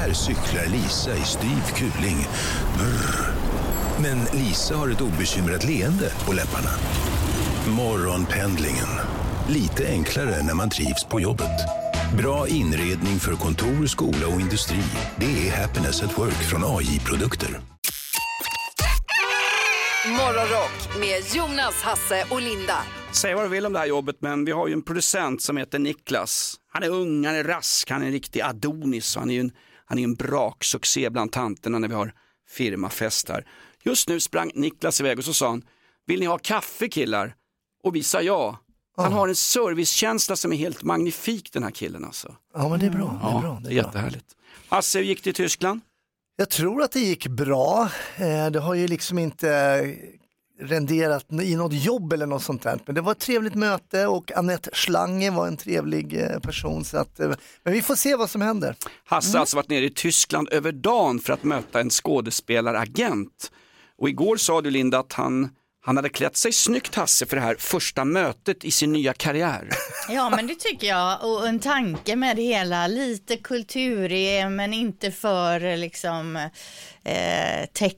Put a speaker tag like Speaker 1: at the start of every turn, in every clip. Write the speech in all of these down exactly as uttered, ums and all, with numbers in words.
Speaker 1: Där cyklar Lisa i styv kuling. Brr. Men Lisa har ett obekymrat leende på läpparna. Morgonpendlingen. Lite enklare när man trivs på jobbet. Bra inredning för kontor, skola och industri. Det är Happiness at Work från A J-produkter.
Speaker 2: Morgonrock med Jonas, Hasse och Linda.
Speaker 3: Säg vad du vill om det här jobbet, men vi har ju en producent som heter Niklas. Han är ung, han är rask, han är en riktig Adonis. Han är ju en, han är en braksuccé bland tanterna när vi har firmafest här. Just nu sprang Niklas iväg och så sa han: vill ni ha kaffe, killar? Och vi sa ja. Han har en servicekänsla som är helt magnifik, den här killen alltså.
Speaker 4: Ja, men det är bra. Det är,
Speaker 3: ja,
Speaker 4: bra, det är,
Speaker 3: det är jättehärligt. Hasse, hur gick det i Tyskland?
Speaker 4: Jag tror att det gick bra. Det har ju liksom inte renderat i något jobb eller något sånt där. Men det var ett trevligt möte och Annette Schlange var en trevlig person. Så att, men vi får se vad som händer.
Speaker 3: Hasse har
Speaker 4: mm.
Speaker 3: alltså varit nere i Tyskland över dagen för att möta en skådespelaragent. Och igår sa du, Linda, att han... Han hade klätt sig snyggt, Hasse, för det här första mötet i sin nya karriär.
Speaker 5: Ja, men det tycker jag. Och en tanke med det hela. Lite kulturig, men inte för liksom eh, tech,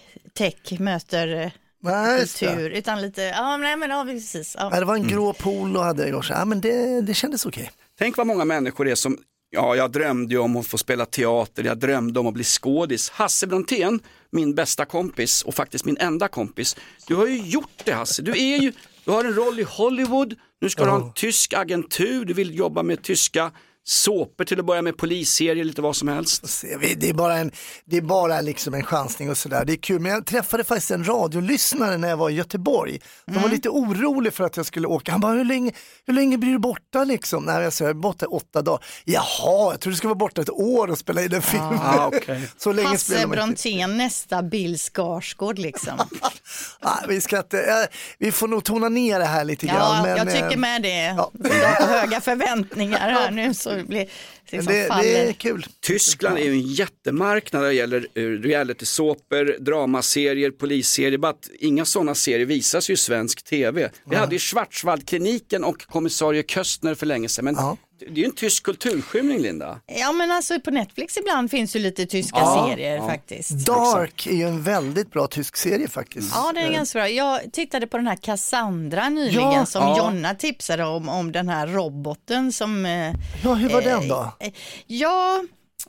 Speaker 5: tech möter nej, kultur. Utan lite, ja men, men ja, precis. Ja.
Speaker 4: Det var en grå pool och hade jag. Ja, men det, det kändes okej.
Speaker 3: Tänk vad många människor det är som... Ja, jag drömde ju om att få spela teater, jag drömde om att bli skådis. Hasse Brontén, min bästa kompis och faktiskt min enda kompis. Du har ju gjort det, Hasse. Du är ju, du har en roll i Hollywood, nu ska du ha en tysk agentur, du vill jobba med tyska såper till att börja med, polisserier, lite vad som helst.
Speaker 4: Det är bara en, det är bara liksom en chansning och sådär. Det är kul, men jag träffade faktiskt en radiolyssnare när jag var i Göteborg. De mm. var lite orolig för att jag skulle åka. Han bara, hur länge, hur länge blir du borta liksom? Nej, jag sa, jag är borta åtta dagar. Jaha, jag tror du ska vara borta ett år och spela i den filmen.
Speaker 5: Ah, okay. Så länge Hasse Brontén, nästa Bill Skarsgård liksom.
Speaker 4: ah, vi, ska inte, äh, vi får nog tona ner det här lite
Speaker 5: ja,
Speaker 4: grann. Men,
Speaker 5: jag tycker med det. Ja. Jag har höga förväntningar här nu så det blir liksom
Speaker 4: det, det är kul.
Speaker 3: Tyskland är ju en jättemarknad när det gäller reality-såper, dramaserier, polisserier. Bara att inga sådana serier visas ju i svensk tv. Vi ja. hade ju Schwarzwaldkliniken och kommissarie Köstner för länge sedan. Men ja. det är ju en tysk kulturskymning, Linda.
Speaker 5: Ja, men alltså på Netflix ibland finns ju lite tyska ja. serier ja. faktiskt.
Speaker 4: Dark är ju en väldigt bra tysk serie faktiskt.
Speaker 5: Ja, det är ganska bra. Jag tittade på den här Cassandra nyligen ja. som ja. Jonna tipsade om, om den här roboten som...
Speaker 4: Ja, hur var eh, den då?
Speaker 5: Eh, ja...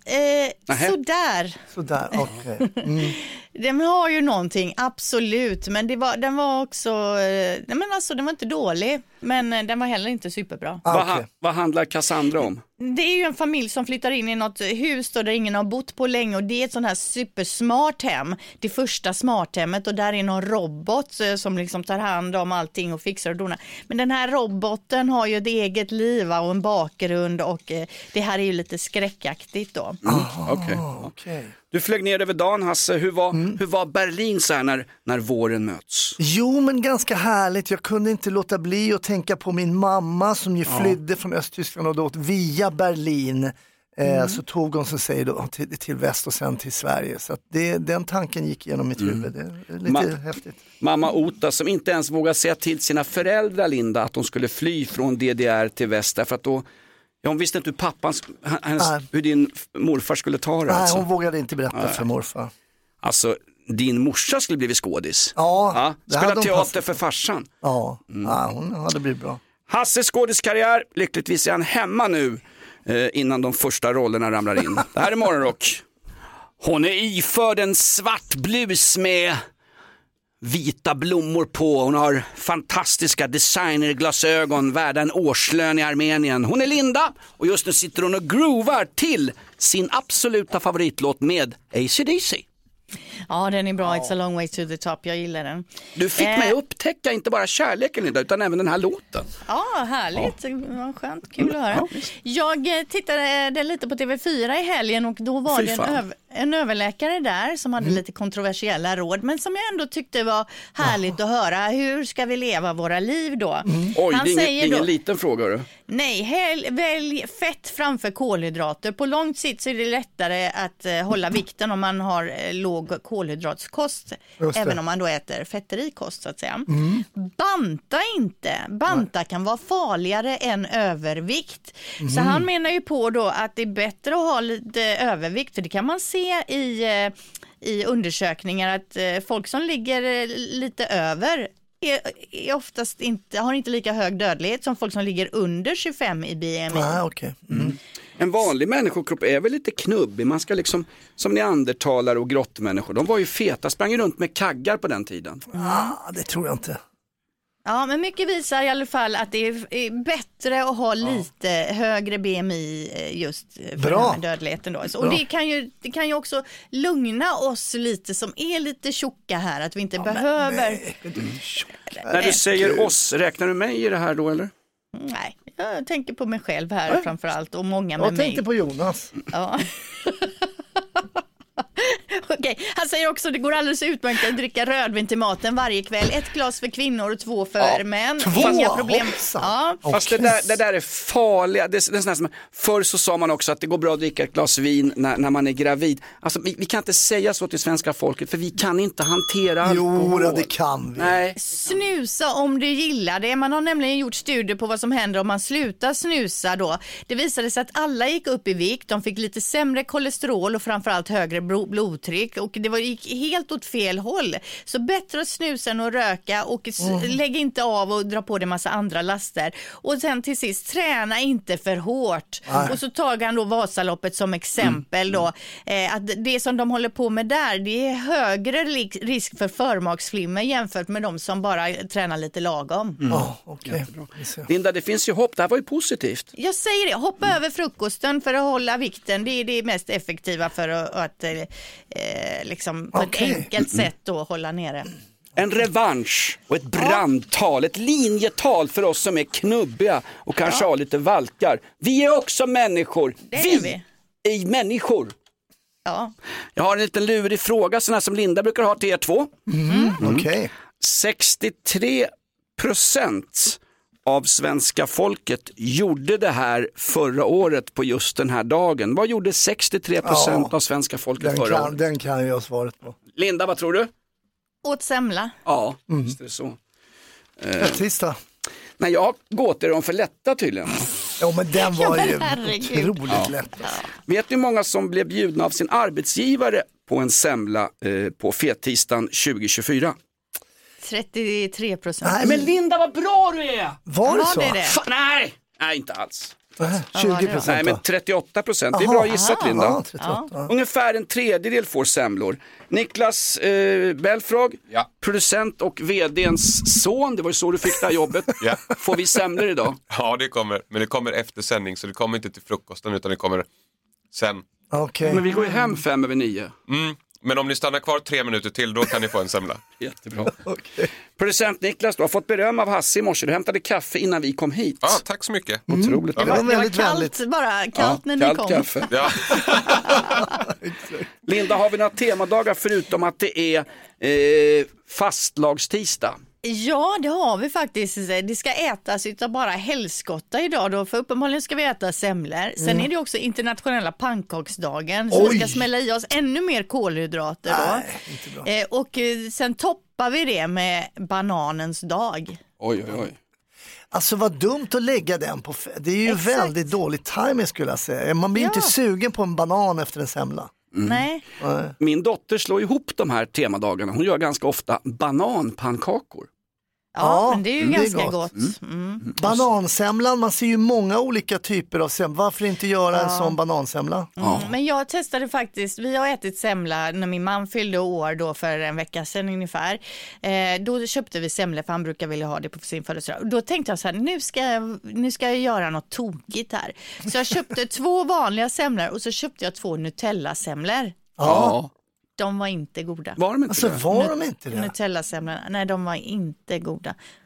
Speaker 5: Eh, sådär.
Speaker 4: Sådär, okej. Okay. Mm.
Speaker 5: Den har ju någonting, absolut. Men det var, den var också, eh, nej men alltså den var inte dålig. Men eh, den var heller inte superbra.
Speaker 3: Ah, okay. vad, vad handlar Cassandra om?
Speaker 5: Det är ju en familj som flyttar in i något hus då där ingen har bott på länge. Och det är ett sånt här supersmart hem. Det första smarthemmet. Och där är någon robot eh, som liksom tar hand om allting och fixar och donar. Men den här roboten har ju ett eget liv och en bakgrund. Och eh, det här är ju lite skräckaktigt då.
Speaker 3: Mm. Ah, okay. Okay. Du flög ner över dagen, Hasse. Hur var, mm. hur var Berlin så här när, när våren möts?
Speaker 4: Jo, men ganska härligt. Jag kunde inte låta bli att tänka på min mamma som ju ja. flydde från Östtyskland och då via Berlin. Mm. Eh, så tog hon så säger då till, till väst och sen till Sverige. Så att det, den tanken gick genom mitt huvud. Det är lite Ma- häftigt.
Speaker 3: Mamma Ota som inte ens vågar säga till sina föräldrar, Linda, att de skulle fly från D D R till väst. Därför att då... Ja, hon visste inte hur pappan, hennes, hur din morfar skulle ta det.
Speaker 4: Nej,
Speaker 3: alltså.
Speaker 4: hon vågade inte berätta Nej. för morfar.
Speaker 3: Alltså, din morsa skulle blivit skådis.
Speaker 4: Ja.
Speaker 3: ja spela teater för farsan.
Speaker 4: Ja. Mm. ja, hon hade blivit bra.
Speaker 3: Hasses skådiskarriär, lyckligtvis är han hemma nu eh, innan de första rollerna ramlar in. Det här är Morgonrock. Hon är iförd en svart blus med vita blommor på. Hon har fantastiska designerglasögon värda en årslön i Armenien. Hon är Linda och just nu sitter hon och groovar till sin absoluta favoritlåt med A C D C.
Speaker 5: Ja, den är bra. It's a long way to the top. Jag gillar den.
Speaker 3: Du fick eh. mig upptäcka inte bara kärleken, Linda, utan även den här låten.
Speaker 5: Ja, härligt. Ja. Vad skönt. Kul att höra. Ja, jag tittade lite på T V fyra i helgen och då var Fy det en, öv- en överläkare där som hade mm. lite kontroversiella råd, men som jag ändå tyckte var härligt ja. att höra. Hur ska vi leva våra liv då?
Speaker 3: Mm. Oj, Han det är ingen, säger ingen då, liten fråga. Du.
Speaker 5: Nej, hel, välj fett framför kolhydrater. På lång sikt så är det lättare att uh, hålla vikten om man har uh, låg kolhydrater kolhydratskost,
Speaker 4: Just det.
Speaker 5: även om man då äter fetterik kost så att säga. Mm. Banta inte. Banta Nej. kan vara farligare än övervikt. Mm. Så han menar ju på då att det är bättre att ha lite övervikt, för det kan man se i, i undersökningar att folk som ligger lite över är, är oftast inte, har inte lika hög dödlighet som folk som ligger under tjugofem i B M I.
Speaker 4: Ah, okay. mm.
Speaker 3: En vanlig människokropp är väl lite knubbig. Man ska liksom, som neandertalare och grottmänniskor, de var ju feta, sprang runt med kaggar på den tiden.
Speaker 4: Mm. Ah, det tror jag inte.
Speaker 5: Ja, men mycket visar i alla fall att det är bättre att ha lite ja. högre B M I just för
Speaker 4: Bra.
Speaker 5: den här dödligheten då. Så, och det kan, ju, det kan ju också lugna oss lite som är lite tjocka här, att vi inte ja, behöver...
Speaker 4: Nej, mm.
Speaker 3: När du säger oss, räknar du mig i det här då eller?
Speaker 5: Nej, jag tänker på mig själv här äh? framförallt och många med
Speaker 4: jag
Speaker 5: mig.
Speaker 4: Jag tänkte på Jonas.
Speaker 5: Ja. Okej, han säger också att det går alldeles utmärkt att dricka rödvin till maten varje kväll. Ett glas för kvinnor och två för ja, män.
Speaker 4: Två?
Speaker 5: Inga problem. Ja.
Speaker 3: Fast det där, det där är farliga. Det är, det är sån som, förr så sa man också att det går bra att dricka ett glas vin när, när man är gravid. Alltså, vi, vi kan inte säga så till svenska folket, för vi kan inte hantera alkohol.
Speaker 4: Jo, det kan vi.
Speaker 3: Nej.
Speaker 5: Snusa om du gillar det. Man har nämligen gjort studier på vad som händer om man slutar snusa då. Det visade sig att alla gick upp i vikt. De fick lite sämre kolesterol och framförallt högre blodtryck. Och det var, gick helt åt fel håll. Så bättre att snusa än att röka och mm. lägg inte av och dra på dig massa andra laster. Och sen till sist, träna inte för hårt. Nej. Och så tar han då Vasaloppet som exempel då. Eh, att det som de håller på med där, det är högre risk för förmaksflimmer jämfört med de som bara tränar lite lagom.
Speaker 4: Mm. Oh, okay.
Speaker 3: Linda, det finns ju hopp. Det här var ju positivt.
Speaker 5: Jag säger det, hoppa mm. över frukosten för att hålla vikten. Det är det mest effektiva för att, att eh, liksom på okay. ett enkelt sätt då hålla nere.
Speaker 3: En revansch och ett brandtal, ett linjetal för oss som är knubbiga och kanske ja. har lite valkar. Vi är också människor.
Speaker 5: Det
Speaker 3: vi
Speaker 5: är vi.
Speaker 3: är människor.
Speaker 5: Ja.
Speaker 3: Jag har en liten lurig fråga, sån här som Linda brukar ha till er två.
Speaker 4: Mm. Mm. Okay.
Speaker 3: sextiotre procent av svenska folket gjorde det här förra året på just den här dagen. Vad gjorde sextiotre procent ja, av svenska folket
Speaker 4: den
Speaker 3: förra
Speaker 4: kan,
Speaker 3: året?
Speaker 4: Den kan jag svaret på.
Speaker 3: Linda, vad tror du?
Speaker 5: Åt semla.
Speaker 3: Ja, mm. visst är det så.
Speaker 4: Rättvist då?
Speaker 3: Nej, jag gåter dem för lätta tydligen.
Speaker 4: Ja, men den var ju
Speaker 5: Herregud.
Speaker 4: otroligt
Speaker 3: ja.
Speaker 4: lätt.
Speaker 5: Ja.
Speaker 3: Vet ni hur många som blev bjudna av sin arbetsgivare på en semla eh, på fettisdagen tjugo tjugofyra?
Speaker 5: trettiotre procent.
Speaker 3: Nej, men Linda, vad bra du är!
Speaker 4: Var det
Speaker 5: ja,
Speaker 4: så?
Speaker 5: det är det.
Speaker 3: Fa- nej, nej, inte alls.
Speaker 4: tjugo procent.
Speaker 3: Nej, men trettioåtta procent. Det är bra gissat,
Speaker 4: aha,
Speaker 3: Linda.
Speaker 4: aha, trettioåtta, ja.
Speaker 3: Ungefär en tredjedel får semlor. Niklas eh, Belfrog,
Speaker 6: ja.
Speaker 3: producent och vdns son, det var ju så du fick det här jobbet.
Speaker 6: Ja.
Speaker 3: Får vi semlor idag?
Speaker 6: Ja, det kommer. Men det kommer efter sändning, så det kommer inte till frukosten utan det kommer sen.
Speaker 4: Okay.
Speaker 3: Men vi går ju hem fem över nio.
Speaker 6: Mm. Men om ni stannar kvar tre minuter till, då kan ni få en semla.
Speaker 3: Jättebra.
Speaker 4: Okay.
Speaker 3: Producent Niklas, du har fått beröm av Hasse i morse. Du hämtade kaffe innan vi kom hit.
Speaker 6: Ja, tack så mycket.
Speaker 3: Mm. Otroligt.
Speaker 5: Det var, det var
Speaker 4: väldigt,
Speaker 5: kallt
Speaker 4: väldigt...
Speaker 5: bara, kallt
Speaker 3: ja,
Speaker 5: när
Speaker 3: kallt
Speaker 5: ni kom.
Speaker 3: Kaffe.
Speaker 6: Ja.
Speaker 3: Linda, har vi några temadagar förutom att det är eh, fastlagstidsdag?
Speaker 5: Ja, det har vi faktiskt. Det ska ätas utav bara helskotta idag då, för uppenbarligen ska vi äta semlor. Sen mm. är det också internationella pannkaksdagen, så
Speaker 4: Oj.
Speaker 5: vi ska smälla i oss ännu mer kolhydrater då.
Speaker 4: Nej, inte bra.
Speaker 5: Eh, och eh, sen toppar vi det med bananens dag.
Speaker 3: Oj, oj, oj.
Speaker 4: Alltså vad dumt att lägga den på. F- det är ju
Speaker 5: Exakt.
Speaker 4: väldigt dålig timing skulle jag säga. Man blir ju
Speaker 5: Ja.
Speaker 4: inte sugen på en banan efter en semla.
Speaker 3: Mm.
Speaker 5: Nej.
Speaker 4: Nej.
Speaker 3: Min dotter slår ihop de här temadagarna. Hon gör ganska ofta bananpannkakor.
Speaker 5: Ja,
Speaker 4: Ja,
Speaker 5: men det är ju
Speaker 4: det är
Speaker 5: ganska
Speaker 4: gott.
Speaker 5: gott. Mm.
Speaker 4: Banansemlan, man ser ju många olika typer av semla. Varför inte göra en
Speaker 5: Ja.
Speaker 4: sån banansemla?
Speaker 3: Ja.
Speaker 5: Mm, men jag testade faktiskt, vi har ätit semla när min man fyllde år då för en vecka sedan ungefär. Eh, då köpte vi semla för han brukar vilja ha det på sin födelsedag. Då tänkte jag så här, nu ska jag, nu ska jag göra något tokigt här. Så jag köpte två vanliga semlor och så köpte jag två Nutella-semlor.
Speaker 3: Ja.
Speaker 5: De var inte goda.
Speaker 3: Var de inte
Speaker 4: Alltså
Speaker 3: det?
Speaker 4: var de inte det?
Speaker 5: Nutella-semlorna, nej de var inte goda.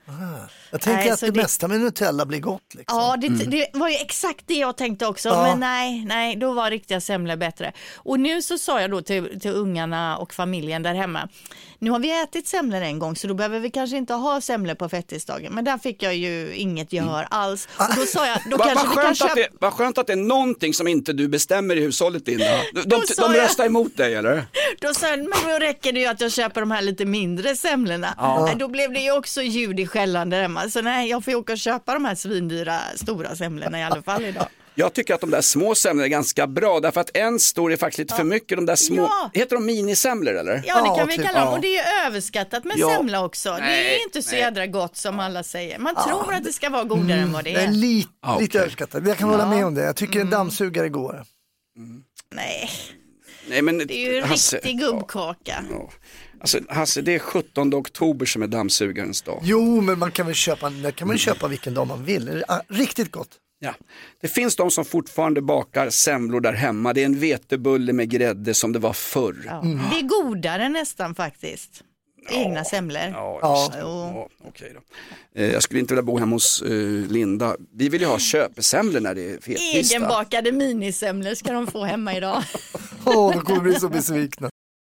Speaker 4: Jag tänker
Speaker 5: Nej,
Speaker 4: att
Speaker 5: så
Speaker 4: det,
Speaker 5: det-
Speaker 4: mesta med Nutella blir gott. Liksom.
Speaker 5: Ja, det, det var ju exakt det jag tänkte också,
Speaker 4: Ja.
Speaker 5: men nej, nej, då var riktiga semlor bättre. Och nu så sa jag då till, till ungarna och familjen där hemma, nu har vi ätit semlor en gång så då behöver vi kanske inte ha semlor på fettisdagen, men där fick jag ju inget gehör alls. Och då sa jag, då
Speaker 3: Vad
Speaker 5: kanske
Speaker 3: va
Speaker 5: vi kan
Speaker 3: skönt, att
Speaker 5: köpa...
Speaker 3: det- vad skönt att det är någonting som inte du bestämmer i hushållet, Linda. De, de,
Speaker 5: Då sa
Speaker 3: de
Speaker 5: jag-
Speaker 3: röstar emot dig, eller?
Speaker 5: Då sa jag, men då räcker det ju att jag köper de här lite mindre semlorna. Nej, då blev det ju också ljud i skällan där hemma. Så nej, jag får ju åka och köpa de här svindyra stora semlorna i alla fall idag.
Speaker 3: Jag tycker att de där små semlorna är ganska bra, därför att en stor är faktiskt lite för mycket. De där små,
Speaker 5: Ja.
Speaker 3: heter de minisemlor eller?
Speaker 5: Ja, det
Speaker 4: Ja,
Speaker 5: kan vi
Speaker 4: typ,
Speaker 5: kalla dem.
Speaker 3: ja.
Speaker 5: Och det är ju överskattat med
Speaker 3: Ja.
Speaker 5: semla också. Det
Speaker 3: Nej,
Speaker 5: är inte så
Speaker 3: nej.
Speaker 5: jädra gott som alla säger. Man tror att det ska vara godare än vad det
Speaker 4: Det är
Speaker 5: är.
Speaker 4: lite,
Speaker 3: Ah,
Speaker 4: lite
Speaker 3: okej.
Speaker 4: överskattat. Jag kan hålla med om det. Jag tycker en dammsugare går.
Speaker 5: Nej,
Speaker 3: Nej, men,
Speaker 5: det är ju en riktig gubbkaka.
Speaker 3: Ja. Alltså, Hasse, det är sjuttonde oktober som är dammsugarens dag.
Speaker 4: Jo, men man kan väl köpa, där kan man ju köpa vilken dag man vill. Det är, ah, riktigt gott.
Speaker 3: Ja. Det finns de som fortfarande bakar semlor där hemma. Det är en vetebulle med grädde som det var förr.
Speaker 5: Ja. Det är godare nästan faktiskt. Egna semlor.
Speaker 3: Ja,
Speaker 4: Ja.
Speaker 3: just det. Ja, okej då. Eh, Jag skulle inte vilja bo hemma hos eh, Linda. Vi vill ju ha köpesemlor när det är fettisdag.
Speaker 5: Egenbakade minisemlor ska de få hemma idag.
Speaker 4: Åh, de kommer bli så besvikna.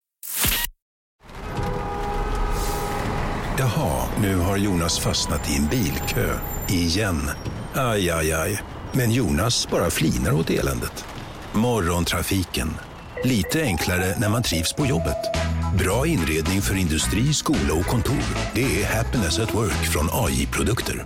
Speaker 1: Jaha, nu har Jonas fastnat i en bilkö. Igen. Aj, aj, aj. Men Jonas bara flinar åt eländet. Morgontrafiken. Lite enklare när man trivs på jobbet. Bra inredning för industri, skola och kontor. Det är Happiness at Work från A J-produkter.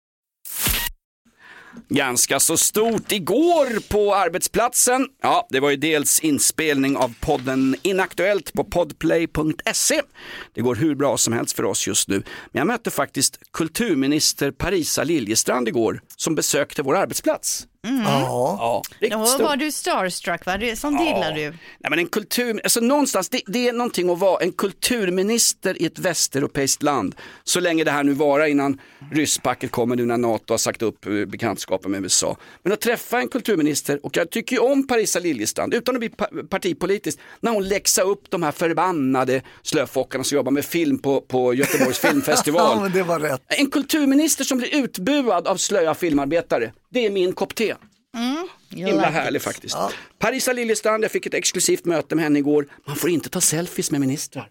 Speaker 3: Ganska så stort igår på arbetsplatsen. Ja, det var ju dels inspelning av podden Inaktuellt på podplay punkt se. Det går hur bra som helst för oss just nu. Men jag mötte faktiskt kulturminister Parisa Liljestrand igår som besökte vår arbetsplats.
Speaker 5: Mm.
Speaker 4: Ja.
Speaker 3: Ja, riktigt
Speaker 5: Då
Speaker 3: stort.
Speaker 5: var du starstruck, va? Det, sånt gillar du.
Speaker 3: Nej, men en kultur, alltså någonstans, det, det är någonting att vara en kulturminister i ett västeuropeiskt land. Så länge det här nu varar innan rysspacket kommer nu när NATO har sagt upp eh, bekantskapen med U S A. Men att träffa en kulturminister, och jag tycker ju om Parisa Liljestrand, utan att bli pa- partipolitisk, när hon läxar upp de här förbannade slöfockarna som jobbar med film på, på Göteborgs filmfestival.
Speaker 4: Ja, men det var rätt.
Speaker 3: En kulturminister som blir utbuad av slöa filmarbetare, det är min kopp te. Himla härlig faktiskt.
Speaker 4: Ja.
Speaker 3: Parisa Liljestrand, jag fick ett exklusivt möte med henne igår. Man får inte ta selfies med ministrar.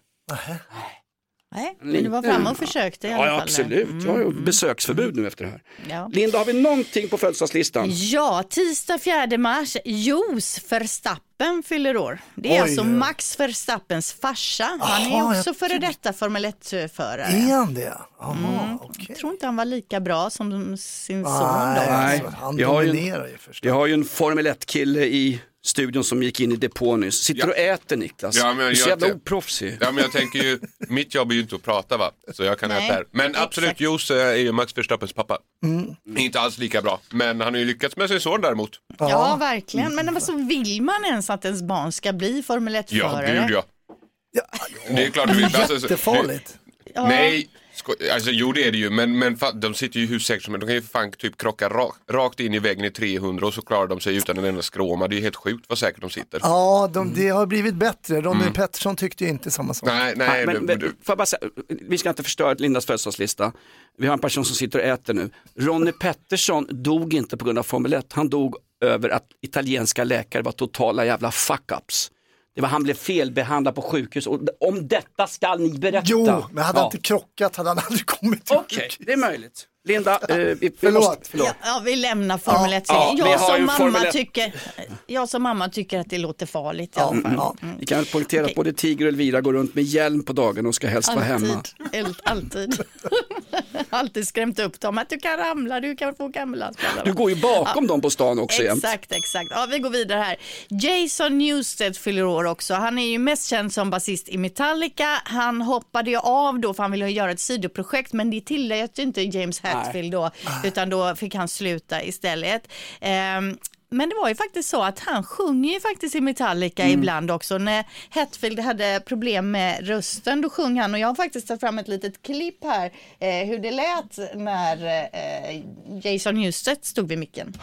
Speaker 5: Nej, men du var framme och försökte i alla
Speaker 3: Ja,
Speaker 5: fall.
Speaker 3: ja absolut. Jag har ju besöksförbud nu efter det här.
Speaker 5: Ja.
Speaker 3: Linda, har vi någonting på födelsedagslistan?
Speaker 5: Ja, tisdag fjärde mars, Jos Verstappen fyller år. Det är
Speaker 4: Oj,
Speaker 5: alltså
Speaker 4: oj.
Speaker 5: Max Verstappens farsa. Han
Speaker 4: Aha,
Speaker 5: är också
Speaker 4: jag
Speaker 5: före detta Formel ett-förare.
Speaker 4: Är han det? Jaha, okej.
Speaker 5: Jag tror inte han var lika bra som sin son
Speaker 4: Nej,
Speaker 5: då.
Speaker 3: Nej,
Speaker 4: alltså, han
Speaker 3: vi har ju en-
Speaker 4: dominerar ju förstås.
Speaker 3: Vi har ju en Formel ett-kille i studion som gick in i depå nyss. Sitter
Speaker 6: Ja.
Speaker 3: och äter, Niklas.
Speaker 6: Ja, men
Speaker 3: du är så
Speaker 6: jag
Speaker 3: jävla
Speaker 6: inte-
Speaker 3: oproffsig.
Speaker 6: Ja, men jag tänker ju, mitt jobb är ju inte att prata, va? Så jag kan
Speaker 5: Nej,
Speaker 6: äta här. Men absolut,
Speaker 5: exakt.
Speaker 6: Jos eh, är ju Max Verstappens pappa. Inte alls lika bra, men han har ju lyckats med sin son däremot.
Speaker 5: Ja, verkligen. Men vad så vill man ens att ens barn ska bli Formel
Speaker 6: Ja,
Speaker 5: ett-förare?
Speaker 6: gud ja.
Speaker 4: Ja,
Speaker 6: Det är klart du vill. Alltså,
Speaker 4: jättefarligt.
Speaker 5: Ja.
Speaker 6: Nej, sko- alltså jo det är det ju, men, men fa- de sitter ju hur säkert som helst. De kan ju fan typ krocka ra- rakt in i väggen i trehundra och så klarar de sig utan en enda skråma. Det är ju helt sjukt vad säkert de sitter.
Speaker 4: Ja, de, det har blivit bättre. Ronny Pettersson tyckte ju inte samma sak.
Speaker 6: Nej,
Speaker 3: Nej,
Speaker 6: nej,
Speaker 3: men,
Speaker 6: det,
Speaker 3: men,
Speaker 6: det,
Speaker 3: får jag bara säga, vi ska inte förstöra Lindas födelsedagslista. Vi har en person som sitter och äter nu. Ronny Pettersson dog inte på grund av Formel ett. Han dog över att italienska läkare var totala jävla fuck-ups. Det var, han blev felbehandlad på sjukhus och om detta ska ni berätta.
Speaker 4: Jo, men hade
Speaker 3: Ja.
Speaker 4: han inte krockat hade han aldrig kommit till
Speaker 3: Okej,
Speaker 4: sjukhus.
Speaker 3: det är möjligt. Linda, eh, vi, vi
Speaker 4: Förlåt,
Speaker 3: måste...
Speaker 4: förlåt.
Speaker 5: Ja, ja, vi lämnar Formel ett.
Speaker 3: Ja, vi
Speaker 5: jag,
Speaker 3: har ju
Speaker 5: som mamma
Speaker 3: Formel ett.
Speaker 5: tycker, jag som mamma tycker att det låter farligt i
Speaker 4: Ja,
Speaker 5: alla fall.
Speaker 4: ja.
Speaker 3: Vi kan väl poängtera att både Tiger och Elvira går runt med hjälm på dagen och ska helst vara hemma.
Speaker 5: Alltid, El- alltid. alltid skrämt upp dem att du kan ramla, du kan få gamla.
Speaker 3: Du går ju bakom dem på stan också jämt.
Speaker 5: Exakt, exakt. Ja, vi går vidare här. Jason Newsted fyller år också. Han är ju mest känd som basist i Metallica. Han hoppade ju av då för han ville göra ett sidoprojekt, men det tillät ju inte James Hetfield då, utan då fick han sluta istället. Ehm, Men det var ju faktiskt så att han sjunger ju faktiskt i Metallica
Speaker 3: Mm.
Speaker 5: ibland också. När Hetfield hade problem med rösten, då sjöng han. Och jag har faktiskt tagit fram ett litet klipp här eh, hur det lät när eh, Jason Newsted stod vid micken.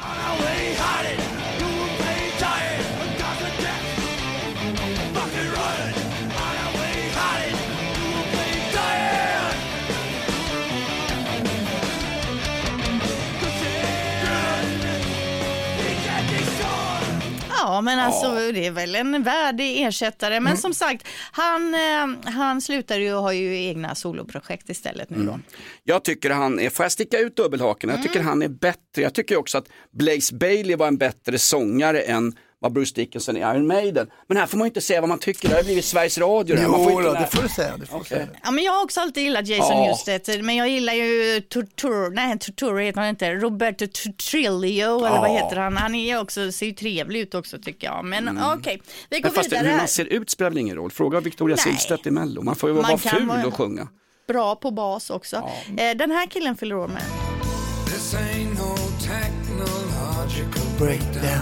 Speaker 5: Ja, men alltså ja. det är väl en värdig ersättare. Men mm. som sagt, han, eh, han slutar ju och har ju egna soloprojekt istället nu då. Mm.
Speaker 3: Jag tycker han är, får jag sticka ut dubbelhaken? Jag tycker mm. han är bättre. Jag tycker också att Blaze Bayley var en bättre sångare än vad Bruce Dickinson i Iron Maiden. Men här får man ju inte säga vad man tycker. Det har blivit Sveriges Radio.
Speaker 4: Jo,
Speaker 3: man får inte
Speaker 4: då, det får du säga. Det får okay. säga.
Speaker 5: Ja, men jag har också alltid gillat Jason ja. Newsted. Men jag gillar ju Torturo, nej Torturo heter han inte. Roberto Trillo eller ja. vad heter han? Han är också, ser ju trevlig ut också tycker jag. Men mm. okej, okay. vi går
Speaker 3: men fast
Speaker 5: vidare.
Speaker 3: Hur man ser ut spelar väl ingen roll. Fråga Victoria Silvstedt i Mello. Man får ju man vara ful vara och sjunga.
Speaker 5: Bra på bas också. Ja. Den här killen fyller år med.
Speaker 7: This ain't no technological
Speaker 4: breakdown.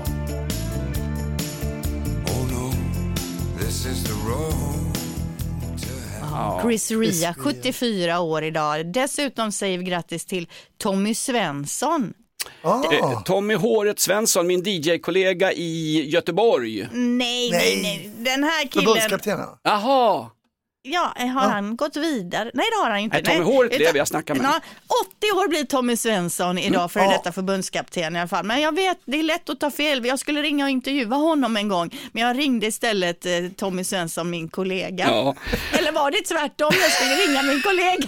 Speaker 5: Chris Ria, sjuttiofyra år idag. Dessutom säger vi grattis till Tommy Svensson.
Speaker 3: Ah. Tommy Håret Svensson, min D J-kollega i Göteborg.
Speaker 5: Nej, nej, nej. Den här killen...
Speaker 4: Förbundskaptenen.
Speaker 3: Jaha.
Speaker 5: Ja, har ja. han gått vidare? Nej, det har han inte.
Speaker 3: Nej, Tommy Håret Nej. lever, jag snackar med.
Speaker 5: Ja, åttio år blir Tommy Svensson idag för mm. detta förbundskapten i alla fall. Men jag vet, det är lätt att ta fel. Jag skulle ringa och intervjua honom en gång. Men jag ringde istället eh, Tommy Svensson, min kollega. Ja. Eller var det tvärtom? Jag skulle ringa min kollega.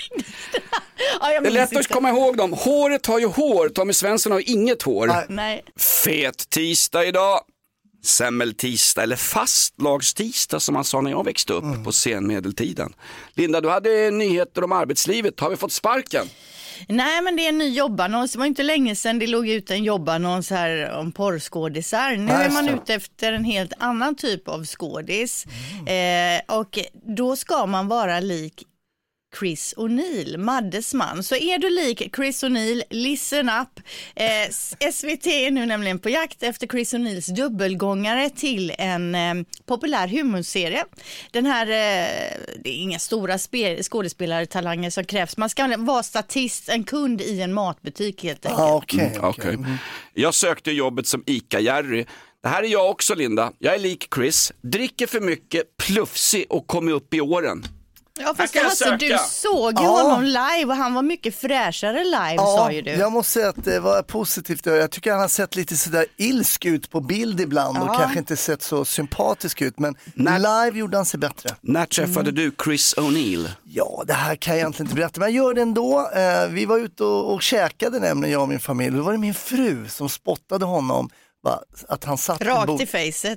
Speaker 5: Ja,
Speaker 3: det är lätt att komma ihåg dem. Håret har ju hår. Tommy Svensson har ju inget hår.
Speaker 5: Nej.
Speaker 3: Fet tisdag idag. Semmeltisdag eller fastlagstidsdag som man sa när jag växte upp mm. på senmedeltiden. Linda, du hade nyheter om arbetslivet. Har vi fått sparken?
Speaker 5: Nej, men det är en ny jobbannons. Det var inte länge sedan det låg ut en jobbannons här om porrskådisar. Nu är man ute efter en helt annan typ av skådis. Mm. Eh, och då ska man vara lik Chris O'Neill, Maddes man. Så är du lik Chris O'Neill, listen up. Eh, S V T är nu nämligen på jakt efter Chris O'Neills dubbelgångare till en eh, populär humorserie. Den här, eh, det är inga stora spe- skådespelartalanger som krävs. Man ska vara statist, en kund i en matbutik helt enkelt.
Speaker 4: Ah, okay,
Speaker 3: mm, okay. Mm. Jag sökte jobbet som Ica-Jerry. Det här är jag också, Linda. Jag är lik Chris, dricker för mycket, plufsig och kommer upp i åren.
Speaker 5: Ja, fast alltså, du såg ju ja. honom live och han var mycket fräschare live, ja, sa ju du.
Speaker 4: Jag måste säga att det var positivt. Jag tycker han har sett lite sådär ilsk ut på bild ibland ja. och kanske inte sett så sympatisk ut. Men när, live gjorde han sig bättre.
Speaker 3: När träffade mm. du Chris O'Neill?
Speaker 4: Ja, det här kan jag egentligen inte berätta, men jag gör det ändå. Vi var ute och, och käkade nämligen, jag och min familj. Då var det min fru som spottade honom. Att han satt
Speaker 5: rakt bo- i facet.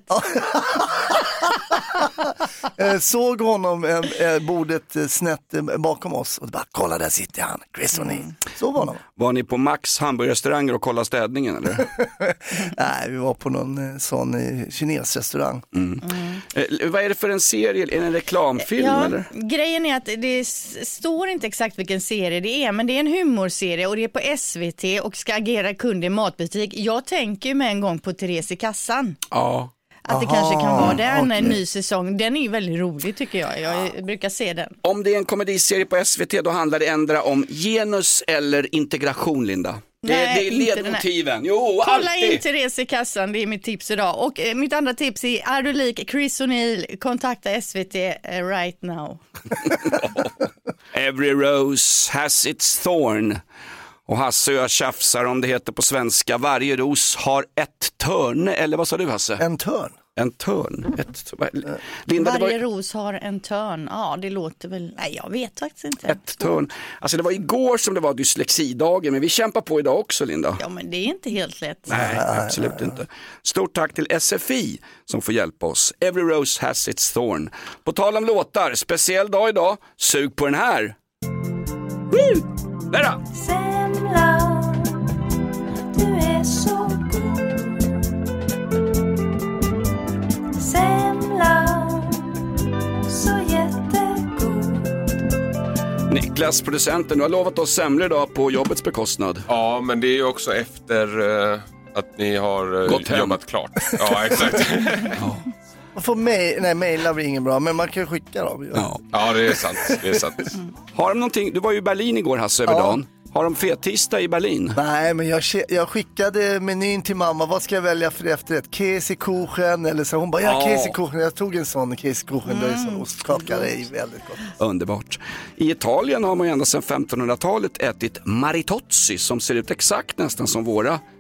Speaker 4: Såg honom äh, bordet snett bakom oss och bara, kolla där sitter han, Chris O'Neill. Mm. Så var honom.
Speaker 3: Var ni på Max hamburgerrestauranger och kollade städningen eller?
Speaker 4: Nej, vi var på någon sån eh, kinesrestaurang.
Speaker 3: Mm. Mm. Eh, vad är det för en serie? Är det en reklamfilm
Speaker 5: ja,
Speaker 3: eller?
Speaker 5: Grejen är att det s- står inte exakt vilken serie det är, men det är en humorserie och det är på S V T och ska agera kund i matbutik. Jag tänker ju med en gång på Therese i kassan.
Speaker 3: Ja.
Speaker 5: Att det
Speaker 4: Aha,
Speaker 5: kanske kan vara den
Speaker 4: okay.
Speaker 5: en ny säsong. Den är ju väldigt rolig tycker jag. Jag ja. brukar se den.
Speaker 3: Om det är en komediserie på S V T då handlar det ändra om genus eller integration, Linda. Det,
Speaker 5: Nej,
Speaker 3: det är ledmotiven. Jo,
Speaker 5: kolla
Speaker 3: alltid.
Speaker 5: in Therese i kassan, det är mitt tips idag. Och eh, mitt andra tips är, är du lik Chris O'Neill, kontakta S V T eh, right now.
Speaker 3: Every rose has its thorn. Och Hasse och jag tjafsar om det heter på svenska. Varje ros har ett törn. Eller vad sa du, Hasse?
Speaker 4: En törn.
Speaker 3: En törn. Ett,
Speaker 5: Linda, varje var... ros har en törn. Ja, det låter väl... Nej, jag vet faktiskt inte.
Speaker 3: Ett törn. Alltså det var igår som det var dyslexidagen. Men vi kämpar på idag också, Linda.
Speaker 5: Ja, men det är inte helt lätt.
Speaker 3: Nej, absolut inte. Stort tack till S F I som får hjälpa oss. Every rose has its thorn. På tal om låtar, speciell dag idag. Sug på den här. Woo! Där då!
Speaker 8: Semla, du är så god. Semla, så jättegod.
Speaker 3: Niklas, producenten, du har lovat oss semlor idag på jobbets bekostnad.
Speaker 6: Ja, men det är ju också efter uh, att ni har uh, jobbat klart. Ja, exakt.
Speaker 3: Ja.
Speaker 4: Man får mail, nej, mejla blir ingen bra, men man kan skicka dem.
Speaker 3: Ja.
Speaker 6: Ja, det är sant. Det är sant.
Speaker 3: Har de någonting, du var ju i Berlin igår, Hasse, över
Speaker 4: ja.
Speaker 3: dagen. Har de fettisdag i Berlin?
Speaker 4: Nej, men jag, jag skickade menyn till mamma. Vad ska jag välja för efterrätt? Käsekuchen eller så. Hon bara, ja, ja. Käsekuchen. Jag tog en sån käsekuchen. Mm. Där är sån ostkaka. Det är väldigt gott.
Speaker 3: Underbart. I Italien har man ju ända sedan femtonhundratalet ätit maritozzi som ser ut exakt nästan som våra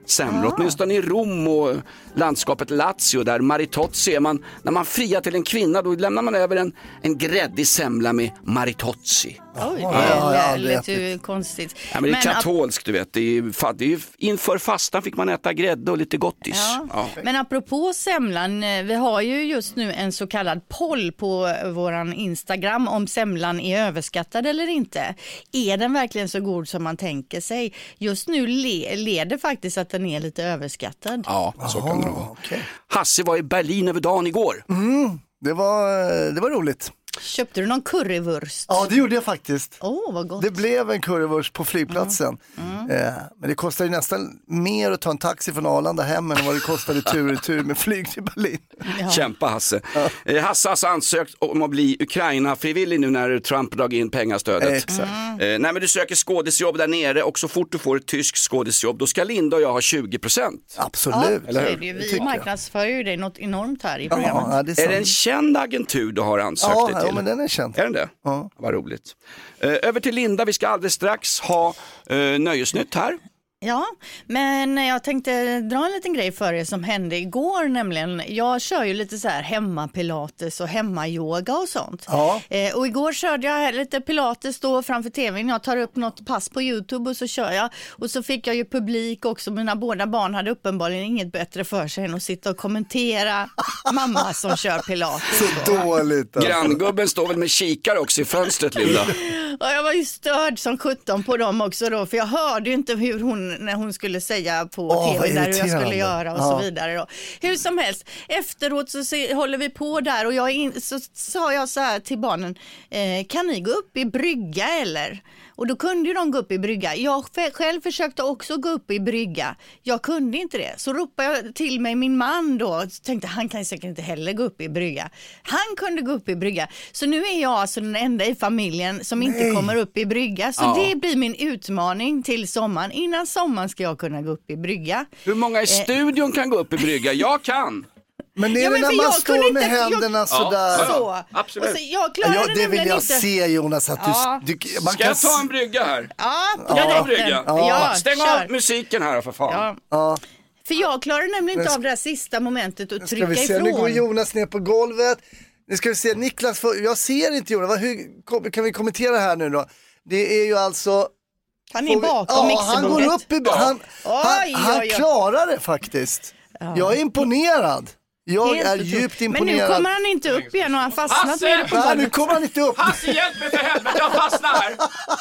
Speaker 3: semlor. Ah. Åtminstone i Rom och landskapet Lazio där Maritozzi är man, när man friar till en kvinna då lämnar man över en, en gräddig semla med Maritozzi.
Speaker 5: Oj, det
Speaker 4: Ja, ja,
Speaker 5: är
Speaker 4: ja,
Speaker 5: lite ju konstigt.
Speaker 3: Ja, men det är
Speaker 5: Men
Speaker 3: katolskt, du vet. Det är, fa- det är, inför fastan fick man äta grädde och lite gottis.
Speaker 5: Ja.
Speaker 3: Ja.
Speaker 5: Men apropå semlan, vi har ju just nu en så kallad poll på våran Instagram om semlan är överskattad eller inte. Är den verkligen så god som man tänker sig? Just nu le- leder faktiskt att den är lite överskattad.
Speaker 3: Ja, så kan det nog vara.
Speaker 4: Okej.
Speaker 3: Hasse var i Berlin över dagen igår.
Speaker 4: Det var, det var roligt.
Speaker 5: Köpte du någon currywurst?
Speaker 4: Ja, det gjorde jag faktiskt.
Speaker 5: Åh, oh, vad gott.
Speaker 4: Det blev en currywurst på flygplatsen. Mm. Eh, men det kostade ju nästan mer att ta en taxi från Arlanda hem än vad det kostade tur och tur med flyg till Berlin.
Speaker 5: Ja.
Speaker 3: Kämpa Hasse. Eh, Hasse har alltså ansökt om att bli Ukraina-frivillig nu när Trump dragit in pengastödet.
Speaker 4: Eh, exakt.
Speaker 3: Eh, nej, men du söker skådisjobb där nere och så fort du får ett tyskt skådisjobb då ska Linda och jag ha tjugo procent.
Speaker 4: Absolut.
Speaker 5: Ja, så är det ju.
Speaker 4: Det
Speaker 5: Vi
Speaker 4: tycker jag.
Speaker 5: marknadsför ju det något enormt här i programmet.
Speaker 4: Ja, det är,
Speaker 3: Är det en
Speaker 4: sant.
Speaker 3: känd agentur du har ansökt
Speaker 4: Ja,
Speaker 3: dig till?
Speaker 4: ja, men den är känd.
Speaker 3: Är den det?
Speaker 4: Ja.
Speaker 3: Vad roligt. Eh, över till Linda, vi ska alldeles strax ha eh, nöjesnytt här.
Speaker 5: Ja, men jag tänkte dra en liten grej för er som hände igår nämligen. Jag kör ju lite så här hemmapilates och hemmayoga och sånt.
Speaker 4: Ja.
Speaker 5: Eh, och igår körde jag lite pilates då framför tvn. Jag tar upp något pass på YouTube och så kör jag. Och så fick jag ju publik också. Mina båda barn hade uppenbarligen inget bättre för sig än att sitta och kommentera mamma som kör pilates.
Speaker 4: Så dåligt. Alltså.
Speaker 3: Granngubben står väl med kikare också i fönstret, Linda.
Speaker 5: Och jag var ju störd som sjutton på dem också då, för jag hörde ju inte hur hon, när hon skulle säga på
Speaker 4: Åh, vad
Speaker 5: tv där hur jag
Speaker 4: irriterande.
Speaker 5: skulle göra och
Speaker 4: Ja.
Speaker 5: så vidare då. Hur som helst, efteråt så se, håller vi på där och jag in, så sa jag så här till barnen, eh, kan ni gå upp i brygga eller? Och då kunde ju de gå upp i brygga. Jag själv försökte också gå upp i brygga. Jag kunde inte det. Så ropade jag till mig min man då. Tänkte han kan säkert inte heller gå upp i brygga. Han kunde gå upp i brygga. Så nu är jag alltså den enda i familjen som inte
Speaker 4: Nej.
Speaker 5: kommer upp i brygga. Så
Speaker 3: Ja.
Speaker 5: det blir min utmaning till sommaren. Innan sommaren ska jag kunna gå upp i brygga.
Speaker 3: Hur många i studion kan gå upp i brygga? Jag kan!
Speaker 4: Men det är
Speaker 5: Ja,
Speaker 4: väl
Speaker 5: men för
Speaker 4: när man
Speaker 5: jag kunde
Speaker 4: står med
Speaker 5: inte- jag-
Speaker 4: händerna sådär.
Speaker 5: Så.
Speaker 3: absolut.
Speaker 5: Och så jag klarade
Speaker 4: Ja, det vill
Speaker 5: nämligen
Speaker 4: jag
Speaker 5: inte.
Speaker 4: se Jonas. Att
Speaker 5: Ja.
Speaker 4: du, du, man
Speaker 3: Ska
Speaker 4: kan
Speaker 3: jag ta en
Speaker 4: s-
Speaker 3: brygga här?
Speaker 5: Ja,
Speaker 3: Ska jag ta en
Speaker 5: rätten.
Speaker 3: brygga?
Speaker 5: Ja,
Speaker 3: Stäng
Speaker 5: kör.
Speaker 3: av musiken här för fan.
Speaker 5: Ja.
Speaker 4: Ja,
Speaker 5: För jag klarar nämligen inte
Speaker 4: Men-
Speaker 5: av det här sista momentet att
Speaker 4: ska
Speaker 5: trycka
Speaker 4: vi se.
Speaker 5: ifrån.
Speaker 4: Nu går Jonas ner på golvet. Nu ska vi se, Niklas, får, jag ser inte Jonas. Vad- Hur kom- kan vi kommentera här nu då? Det är ju alltså...
Speaker 5: Han är bakom
Speaker 4: ja, han
Speaker 5: mixerbordet.
Speaker 4: går upp i... Han, han,
Speaker 5: Oj,
Speaker 4: han
Speaker 5: oj, oj.
Speaker 4: klarar det faktiskt. Jag är imponerad. Jag
Speaker 5: Helt
Speaker 4: är
Speaker 5: otroligt.
Speaker 4: djupt
Speaker 5: Men
Speaker 4: imponerad.
Speaker 5: nu kommer han inte upp igen och han fastnat
Speaker 3: Hasse!
Speaker 5: nere på
Speaker 4: Nej, nu
Speaker 5: golvet.
Speaker 4: kommer han inte upp.
Speaker 3: Hasse, hjälp mig för helvete, jag fastnar här!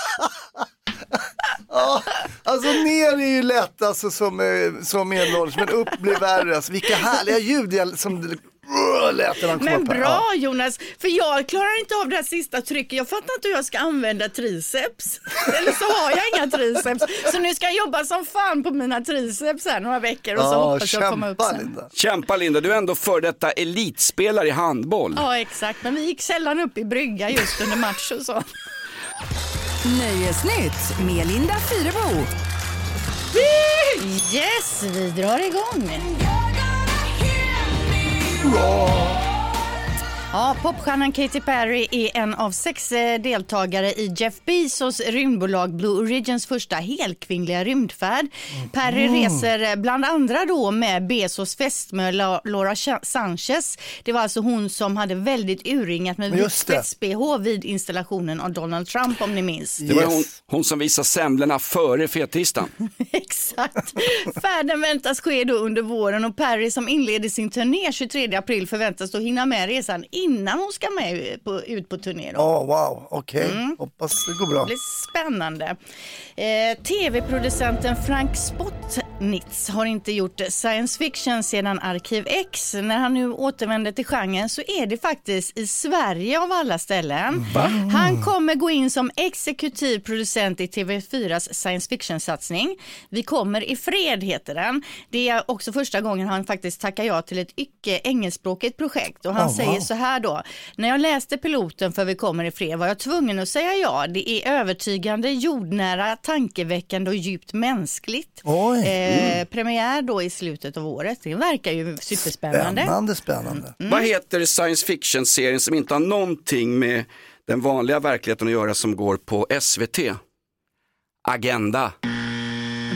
Speaker 4: Ja, alltså ner är ju lätt alltså, som, eh, som medelålders, men upp blir värre. Alltså, vilka härliga ljud jag, som det uh, lät när han kom
Speaker 5: Men
Speaker 4: upp här.
Speaker 5: bra
Speaker 4: Ja.
Speaker 5: Jonas, för jag klarar inte av det här sista trycket. Jag fattar inte hur jag ska använda triceps. Eller så har jag inga triceps. Så nu ska jag jobba som fan på mina triceps här några veckor och så
Speaker 4: Ja,
Speaker 5: hoppas jag komma upp
Speaker 4: kämpa,
Speaker 5: sen.
Speaker 4: Linda.
Speaker 3: Kämpa Linda, du är ändå för detta elitspelare i handboll.
Speaker 5: Ja exakt, men vi gick sällan upp i brygga just under match och så.
Speaker 2: Nöjesnytt med Linda Fyrebo.
Speaker 5: Yes, vi drar igång. Ja, popstjärnan Katy Perry är en av sex eh, deltagare i Jeff Bezos rymdbolag Blue Origins första helkvinnliga rymdfärd. Perry reser eh, bland andra då med Bezos fästmö La- Laura Cha- Sanchez. Det var alltså hon som hade väldigt urringat med vit
Speaker 4: Just det.
Speaker 5: spets-B H vid installationen av Donald Trump om ni minns.
Speaker 3: Det var
Speaker 4: Yes.
Speaker 3: hon, hon som visade semlorna före fettisdagen.
Speaker 5: Exakt. Färden väntas ske då under våren och Perry som inleder sin turné tjugotredje april förväntas då hinna med resan innan hon ska med på, ut på turné då.
Speaker 4: Ja, wow, okej. Hoppas det går bra.
Speaker 5: Det blir spännande. Eh, T V-producenten Frank Spotnitz har inte gjort science fiction sedan Arkiv X. När han nu återvänder till genren så är det faktiskt i Sverige av alla ställen. Han kommer gå in som exekutiv producent i T V fyras science fiction-satsning. Vi kommer i fred heter den. Det är också första gången han faktiskt tackar ja till ett icke-engelskspråkigt projekt. Och han
Speaker 4: Oh,
Speaker 5: säger
Speaker 4: wow.
Speaker 5: så här då. När jag läste piloten för Vi kommer i fred var jag tvungen att säga ja. Det är övertygande, jordnära, tankeväckande och djupt mänskligt.
Speaker 4: Oj.
Speaker 5: Eh, premiär då i slutet av året. Det verkar ju superspännande.
Speaker 4: Spännande, spännande.
Speaker 5: Mm.
Speaker 3: Vad heter science fiction-serien som inte har någonting med den vanliga verkligheten att göra som går på S V T? Agenda. Politiker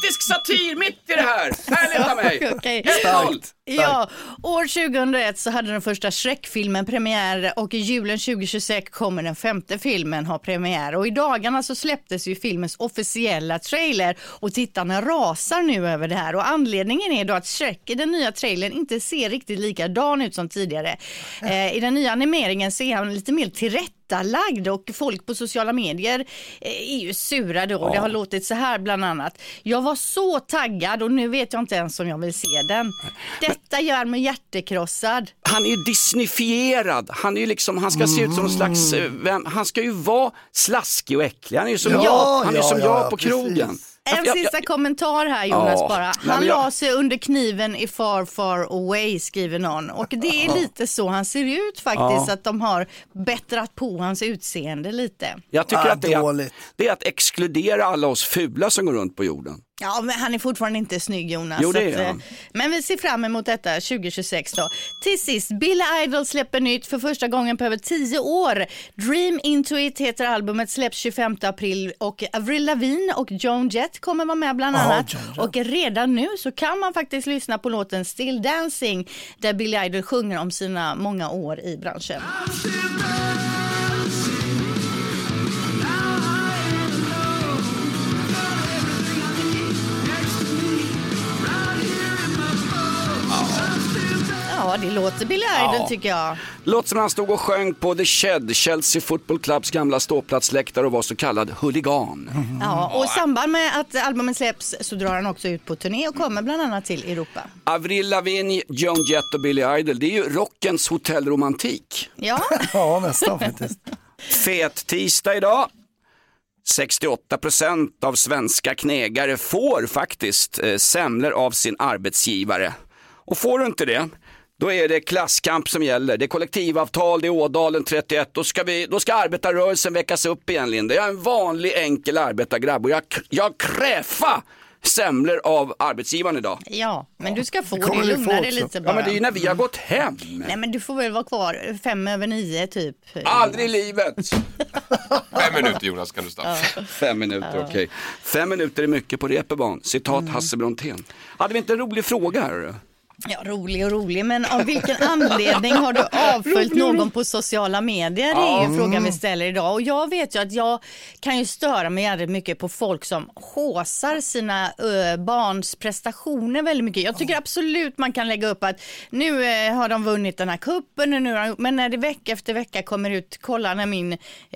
Speaker 3: politisk satir mitt i det här. Härligt av mig.
Speaker 5: Okej.
Speaker 3: ett noll.
Speaker 5: Ja, år tjugohundraett så hade den första Shrek-filmen premiär och i julen tjugohundratjugosex kommer den femte filmen ha premiär. Och i dagarna så släpptes ju filmens officiella trailer och tittarna rasar nu över det här. Och anledningen är då att Shrek i den nya trailern inte ser riktigt likadan ut som tidigare. Eh, I den nya animeringen ser han lite mer tillrättalagd och folk på sociala medier är ju sura då. Ja. Det har låtit så här bland annat. Jag var så taggad och nu vet jag inte ens om jag vill se den. Detta gör mig hjärtekrossad.
Speaker 3: Han är ju disneyfierad. Han är ju liksom, han ska se ut som någon slags, vem, han ska ju vara slaskig och äcklig. Han är ju som
Speaker 4: Ja,
Speaker 3: jag, han är
Speaker 4: ja,
Speaker 3: som
Speaker 4: ja,
Speaker 3: jag på
Speaker 4: precis.
Speaker 3: krogen.
Speaker 5: En
Speaker 3: Jag-
Speaker 5: sista
Speaker 3: jag-
Speaker 5: kommentar här Jonas
Speaker 3: Ja,
Speaker 5: bara.
Speaker 3: nej,
Speaker 5: Han
Speaker 3: men jag-
Speaker 5: la sig under kniven i Far Far Away skriver någon. Och det är lite så han ser ut faktiskt.
Speaker 3: Ja.
Speaker 5: Att de har bättrat på hans utseende lite.
Speaker 3: Jag tycker
Speaker 4: Ah,
Speaker 3: att det är,
Speaker 4: dåligt.
Speaker 3: det är att exkludera alla oss fula som går runt på jorden.
Speaker 5: Ja, men han är fortfarande inte snygg Jonas.
Speaker 3: Jo, det är
Speaker 5: så att,
Speaker 3: han.
Speaker 5: eh, Men vi ser fram emot detta tjugohundratjugosex då. Till sist, Billy Idol släpper nytt för första gången på över tio år. Dream Into It heter albumet, släpps tjugofemte april och Avril Lavigne och Joan Jett kommer vara med bland
Speaker 4: Ja,
Speaker 5: annat.
Speaker 4: Joan Jett.
Speaker 5: Och redan nu så kan man faktiskt lyssna på låten Still Dancing där Billy Idol sjunger om sina många år i branschen. Ja, det låter Billy Idol
Speaker 3: Ja.
Speaker 5: tycker jag.
Speaker 3: Låt som han stod och sjöng på The Shed, Chelsea Football Clubs gamla ståplatsläktare och var så kallad huligan.
Speaker 5: Ja, och i samband med att albumet släpps så drar han också ut på turné och kommer bland annat till Europa.
Speaker 3: Avril Lavigne, Joan Jett och Billy Idol, det är ju rockens hotellromantik.
Speaker 5: Ja,
Speaker 4: Ja, nästan faktiskt.
Speaker 3: Fet tisdag idag. sextioåtta procent av svenska knegare får faktiskt eh, semlor av sin arbetsgivare. Och får du inte det, då är det klasskamp som gäller. Det är kollektivavtal, det är Ådalen trettioett. Då ska, vi, då ska arbetarrörelsen väckas upp igen, Linda. Jag är en vanlig enkel arbetargrabb och jag, jag kräfa semlor av arbetsgivaren idag.
Speaker 5: ja, men du ska få det,
Speaker 4: kommer vi få
Speaker 5: lugna dig
Speaker 4: också.
Speaker 5: lite bara.
Speaker 3: Ja, men det är ju när vi har gått hem.
Speaker 5: Nej, men du får väl vara kvar fem över nio typ.
Speaker 3: Aldrig i livet.
Speaker 6: Fem minuter Jonas kan du stanna.
Speaker 3: Fem minuter, okej. Okay. Fem minuter är mycket på reperban. Citat
Speaker 5: Mm.
Speaker 3: Hasse Brontén. Hade vi inte en rolig fråga här?
Speaker 5: Ja, rolig och rolig, men av vilken anledning har du avföljt någon på sociala medier? Det är ju frågan vi ställer idag. Och jag vet ju att jag kan ju störa mig jävligt mycket på folk som håsar sina ö, barns prestationer väldigt mycket. Jag tycker absolut man kan lägga upp att nu eh, har de vunnit den här kuppen, och nu har de, men när det vecka efter vecka kommer ut, kolla när min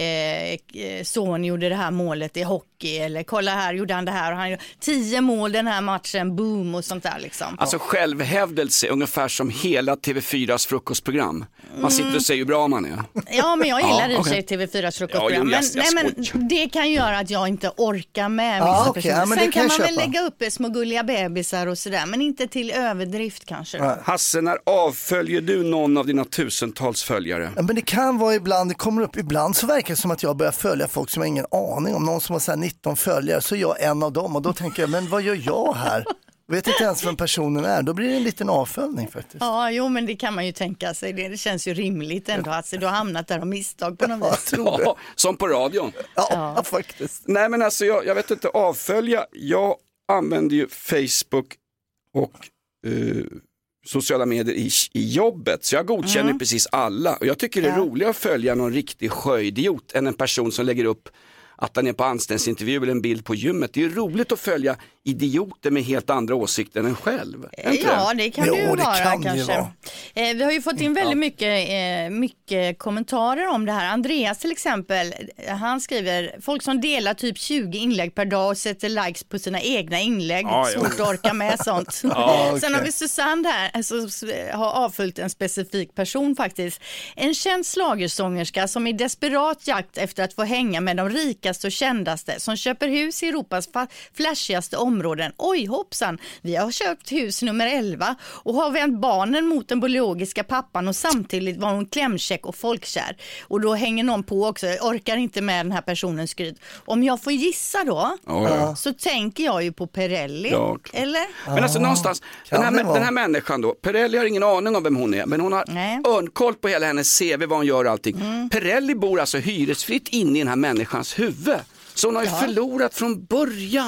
Speaker 5: eh, son gjorde det här målet i hockey, eller kolla här gjorde han det här och han gjorde tio mål den här matchen, boom och sånt där liksom.
Speaker 3: Alltså självhävdelse, ungefär som hela T V fyras frukostprogram. Man sitter och säger hur bra man är.
Speaker 5: Ja, men jag gillar
Speaker 3: Ja,
Speaker 5: i och för
Speaker 3: okej.
Speaker 5: sig T V fyras
Speaker 3: Ja,
Speaker 5: frukostprogram.
Speaker 3: jo, jag-
Speaker 5: men,
Speaker 3: jag
Speaker 5: nej, men det kan göra att jag inte orkar med vissa
Speaker 4: Ja, okej,
Speaker 5: personer.
Speaker 4: ja, men det
Speaker 5: Sen
Speaker 4: kan
Speaker 5: kan
Speaker 4: jag
Speaker 5: man väl
Speaker 4: köpa.
Speaker 5: lägga upp små gulliga bebisar och sådär, men inte till överdrift kanske. Då.
Speaker 3: Hasse, när avföljer du någon av dina tusentals följare?
Speaker 4: Ja, men det kan vara ibland, det kommer upp ibland så verkar det som att jag börjar följa folk som jag har ingen aning om. Någon som har så här nitton följare, så är jag en av dem och då tänker jag, men vad gör jag här? Jag vet inte ens vem personen är, då blir det en liten avföljning faktiskt.
Speaker 5: Ja, jo, men det kan man ju tänka sig. Det, det känns ju rimligt ändå att du har hamnat där av misstag på något
Speaker 4: Jag
Speaker 5: vis.
Speaker 4: tror det.
Speaker 3: Ja, som på radion.
Speaker 4: Ja, faktiskt.
Speaker 3: Nej, men alltså jag, jag vet inte, avfölja. Jag använder ju Facebook och eh, sociala medier i, i jobbet. Så jag godkänner
Speaker 5: Mm.
Speaker 3: precis alla. Och jag tycker det är
Speaker 5: Ja.
Speaker 3: roligare att följa någon riktig sjöidiot än en person som lägger upp att han är på anställningsintervju eller en bild på gymmet. Det är ju roligt att följa idioter med helt andra åsikter än en själv. Är inte
Speaker 5: Ja,
Speaker 3: det?
Speaker 5: det kan
Speaker 4: Jo,
Speaker 5: det ju
Speaker 4: det
Speaker 5: vara
Speaker 4: kan det ju
Speaker 5: kanske.
Speaker 4: vara.
Speaker 5: Eh, vi har ju fått in väldigt mycket, eh, mycket kommentarer om det här. Andreas till exempel, eh, han skriver folk som delar typ tjugo inlägg per dag och sätter likes på sina egna inlägg.
Speaker 3: Ja, ja.
Speaker 5: Svårt att orka med sånt.
Speaker 4: Ja, okej.
Speaker 5: Sen har vi Susanne här som alltså, har avföljt en specifik person faktiskt. En känd schlagersångerska som i desperat jakt efter att få hänga med de rikaste och kändaste som köper hus i Europas fa- flashigaste områden. Oj hoppsan, vi har köpt hus nummer elva och har vänt barnen mot den biologiska pappan och samtidigt var hon klämkäck och folkkär. Och då hänger någon på också, jag orkar inte med den här personens skryt. Om jag får gissa då,
Speaker 3: Ja, ja.
Speaker 5: så tänker jag ju på Perrelli,
Speaker 3: Ja, klart.
Speaker 5: eller?
Speaker 3: Men alltså någonstans, den
Speaker 4: kan det
Speaker 3: här,
Speaker 4: vara.
Speaker 3: den här människan då, Perrelli har ingen aning om vem hon är, men hon har
Speaker 5: Nej.
Speaker 3: örnkoll på hela hennes C V, vad hon gör och allting. Perrelli bor alltså hyresfritt inne i den här människans huvud. Så hon har ju förlorat från början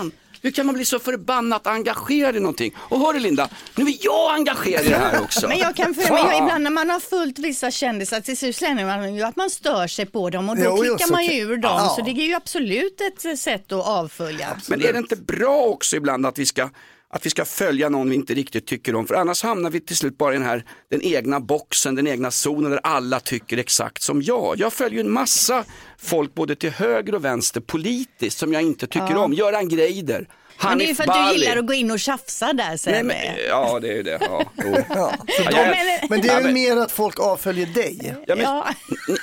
Speaker 3: Hur kan man bli så förbannat engagerad i någonting? Och hör du Linda, nu är jag engagerad i det här också.
Speaker 5: Men jag kan för mig, ibland när man har följt vissa kändisar till slut känner man ju att man stör sig på dem och då
Speaker 4: Jo, jo,
Speaker 5: klickar
Speaker 4: så
Speaker 5: man ju
Speaker 4: kan-
Speaker 5: ur dem.
Speaker 4: Ja.
Speaker 5: Så det är ju absolut ett sätt att avfölja.
Speaker 3: Men är det inte bra också ibland att vi ska att vi ska följa någon vi inte riktigt tycker om, för annars hamnar vi till slut bara i den här den egna boxen, den egna zonen där alla tycker exakt som jag. Jag följer ju en massa folk både till höger och vänster politiskt som jag inte tycker om. Göran Greider,
Speaker 5: Men det är ju
Speaker 3: Hanif
Speaker 5: för att du
Speaker 3: Bali.
Speaker 5: gillar att gå in och tjafsa där sen.
Speaker 3: Nej, men, ja, det är ju det. Ja, jo.
Speaker 4: Ja.
Speaker 3: Ja,
Speaker 5: Ja,
Speaker 3: jag-
Speaker 5: men,
Speaker 4: Men det är
Speaker 3: Ja,
Speaker 4: väl
Speaker 3: men-
Speaker 4: mer att folk avföljer dig.
Speaker 3: ja, men,
Speaker 5: ja.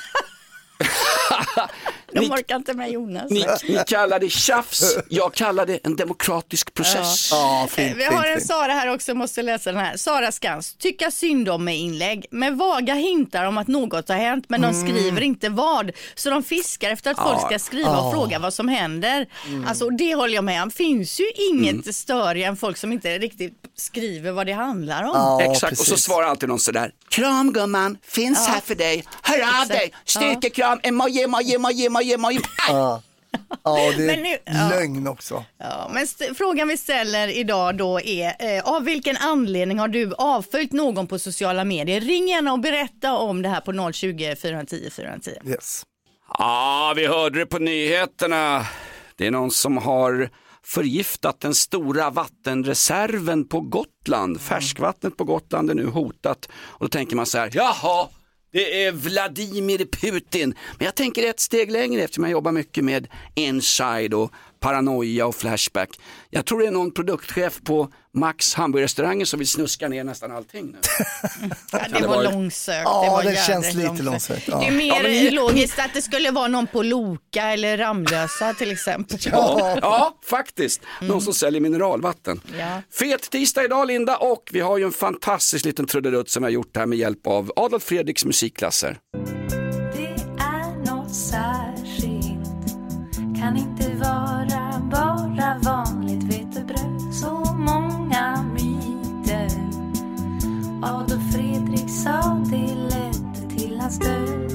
Speaker 5: De
Speaker 3: Ni-
Speaker 5: orkar inte med Jonas.
Speaker 3: ni, ni kallar det tjafs, jag kallar det en demokratisk process.
Speaker 4: Ja, fint,
Speaker 5: Vi har
Speaker 4: fint,
Speaker 5: en
Speaker 4: fint.
Speaker 5: Sara här också, måste läsa den här. Sara Skans, tycka synd om med inlägg med vaga hintar om att något har hänt men de skriver inte vad. Så de fiskar efter att folk ska skriva och fråga vad som händer. Alltså det håller jag med om. Finns ju inget större än folk som inte riktigt skriver vad det handlar om.
Speaker 4: Ja,
Speaker 3: Exakt, och så
Speaker 4: precis.
Speaker 3: svarar alltid någon sådär: kram gumman, finns här för dig, hör av
Speaker 5: Exakt.
Speaker 3: dig, styrkekram, emoji, emoji, emoji, emoji, emoji.
Speaker 4: Ja, ja det är
Speaker 5: Men nu- ja.
Speaker 4: lögn också.
Speaker 5: Ja, men st- frågan vi ställer idag då är, eh, av vilken anledning har du avföljt någon på sociala medier? Ring gärna och berätta om det här på noll tjugo, fyra tio, fyra tio.
Speaker 4: Yes.
Speaker 3: Ja, vi hörde det på nyheterna. Det är någon som har förgiftat den stora vattenreserven på Gotland. Färskvattnet på Gotland är nu hotat. Och då tänker man så här: jaha, det är Vladimir Putin. Men jag tänker ett steg längre eftersom jag jobbar mycket med inside och paranoia och flashback. Jag tror det är någon produktchef på Max hamburgerrestauranger som vill snuska ner nästan allting nu.
Speaker 5: Ja, det
Speaker 3: det
Speaker 5: var
Speaker 3: vara-
Speaker 5: långsökt.
Speaker 4: Ja,
Speaker 5: det var
Speaker 4: det
Speaker 5: jävligt
Speaker 4: känns lite långsökt, ja.
Speaker 5: Det är mer
Speaker 3: Ja, men ni-
Speaker 5: logiskt att det skulle vara någon på Loka eller Ramlösa till exempel.
Speaker 3: Ja, ja, faktiskt. Någon som säljer mineralvatten.
Speaker 5: Ja.
Speaker 3: Fet tisdag idag, Linda, och vi har ju en fantastisk liten trudelutt som vi har gjort här med hjälp av Adolf Fredriks musikklasser.
Speaker 8: Det är något särskilt, kan inte vara bara vanligt vetebröd. Så många myter Adolf Fredrik sa, det ledde till hans död.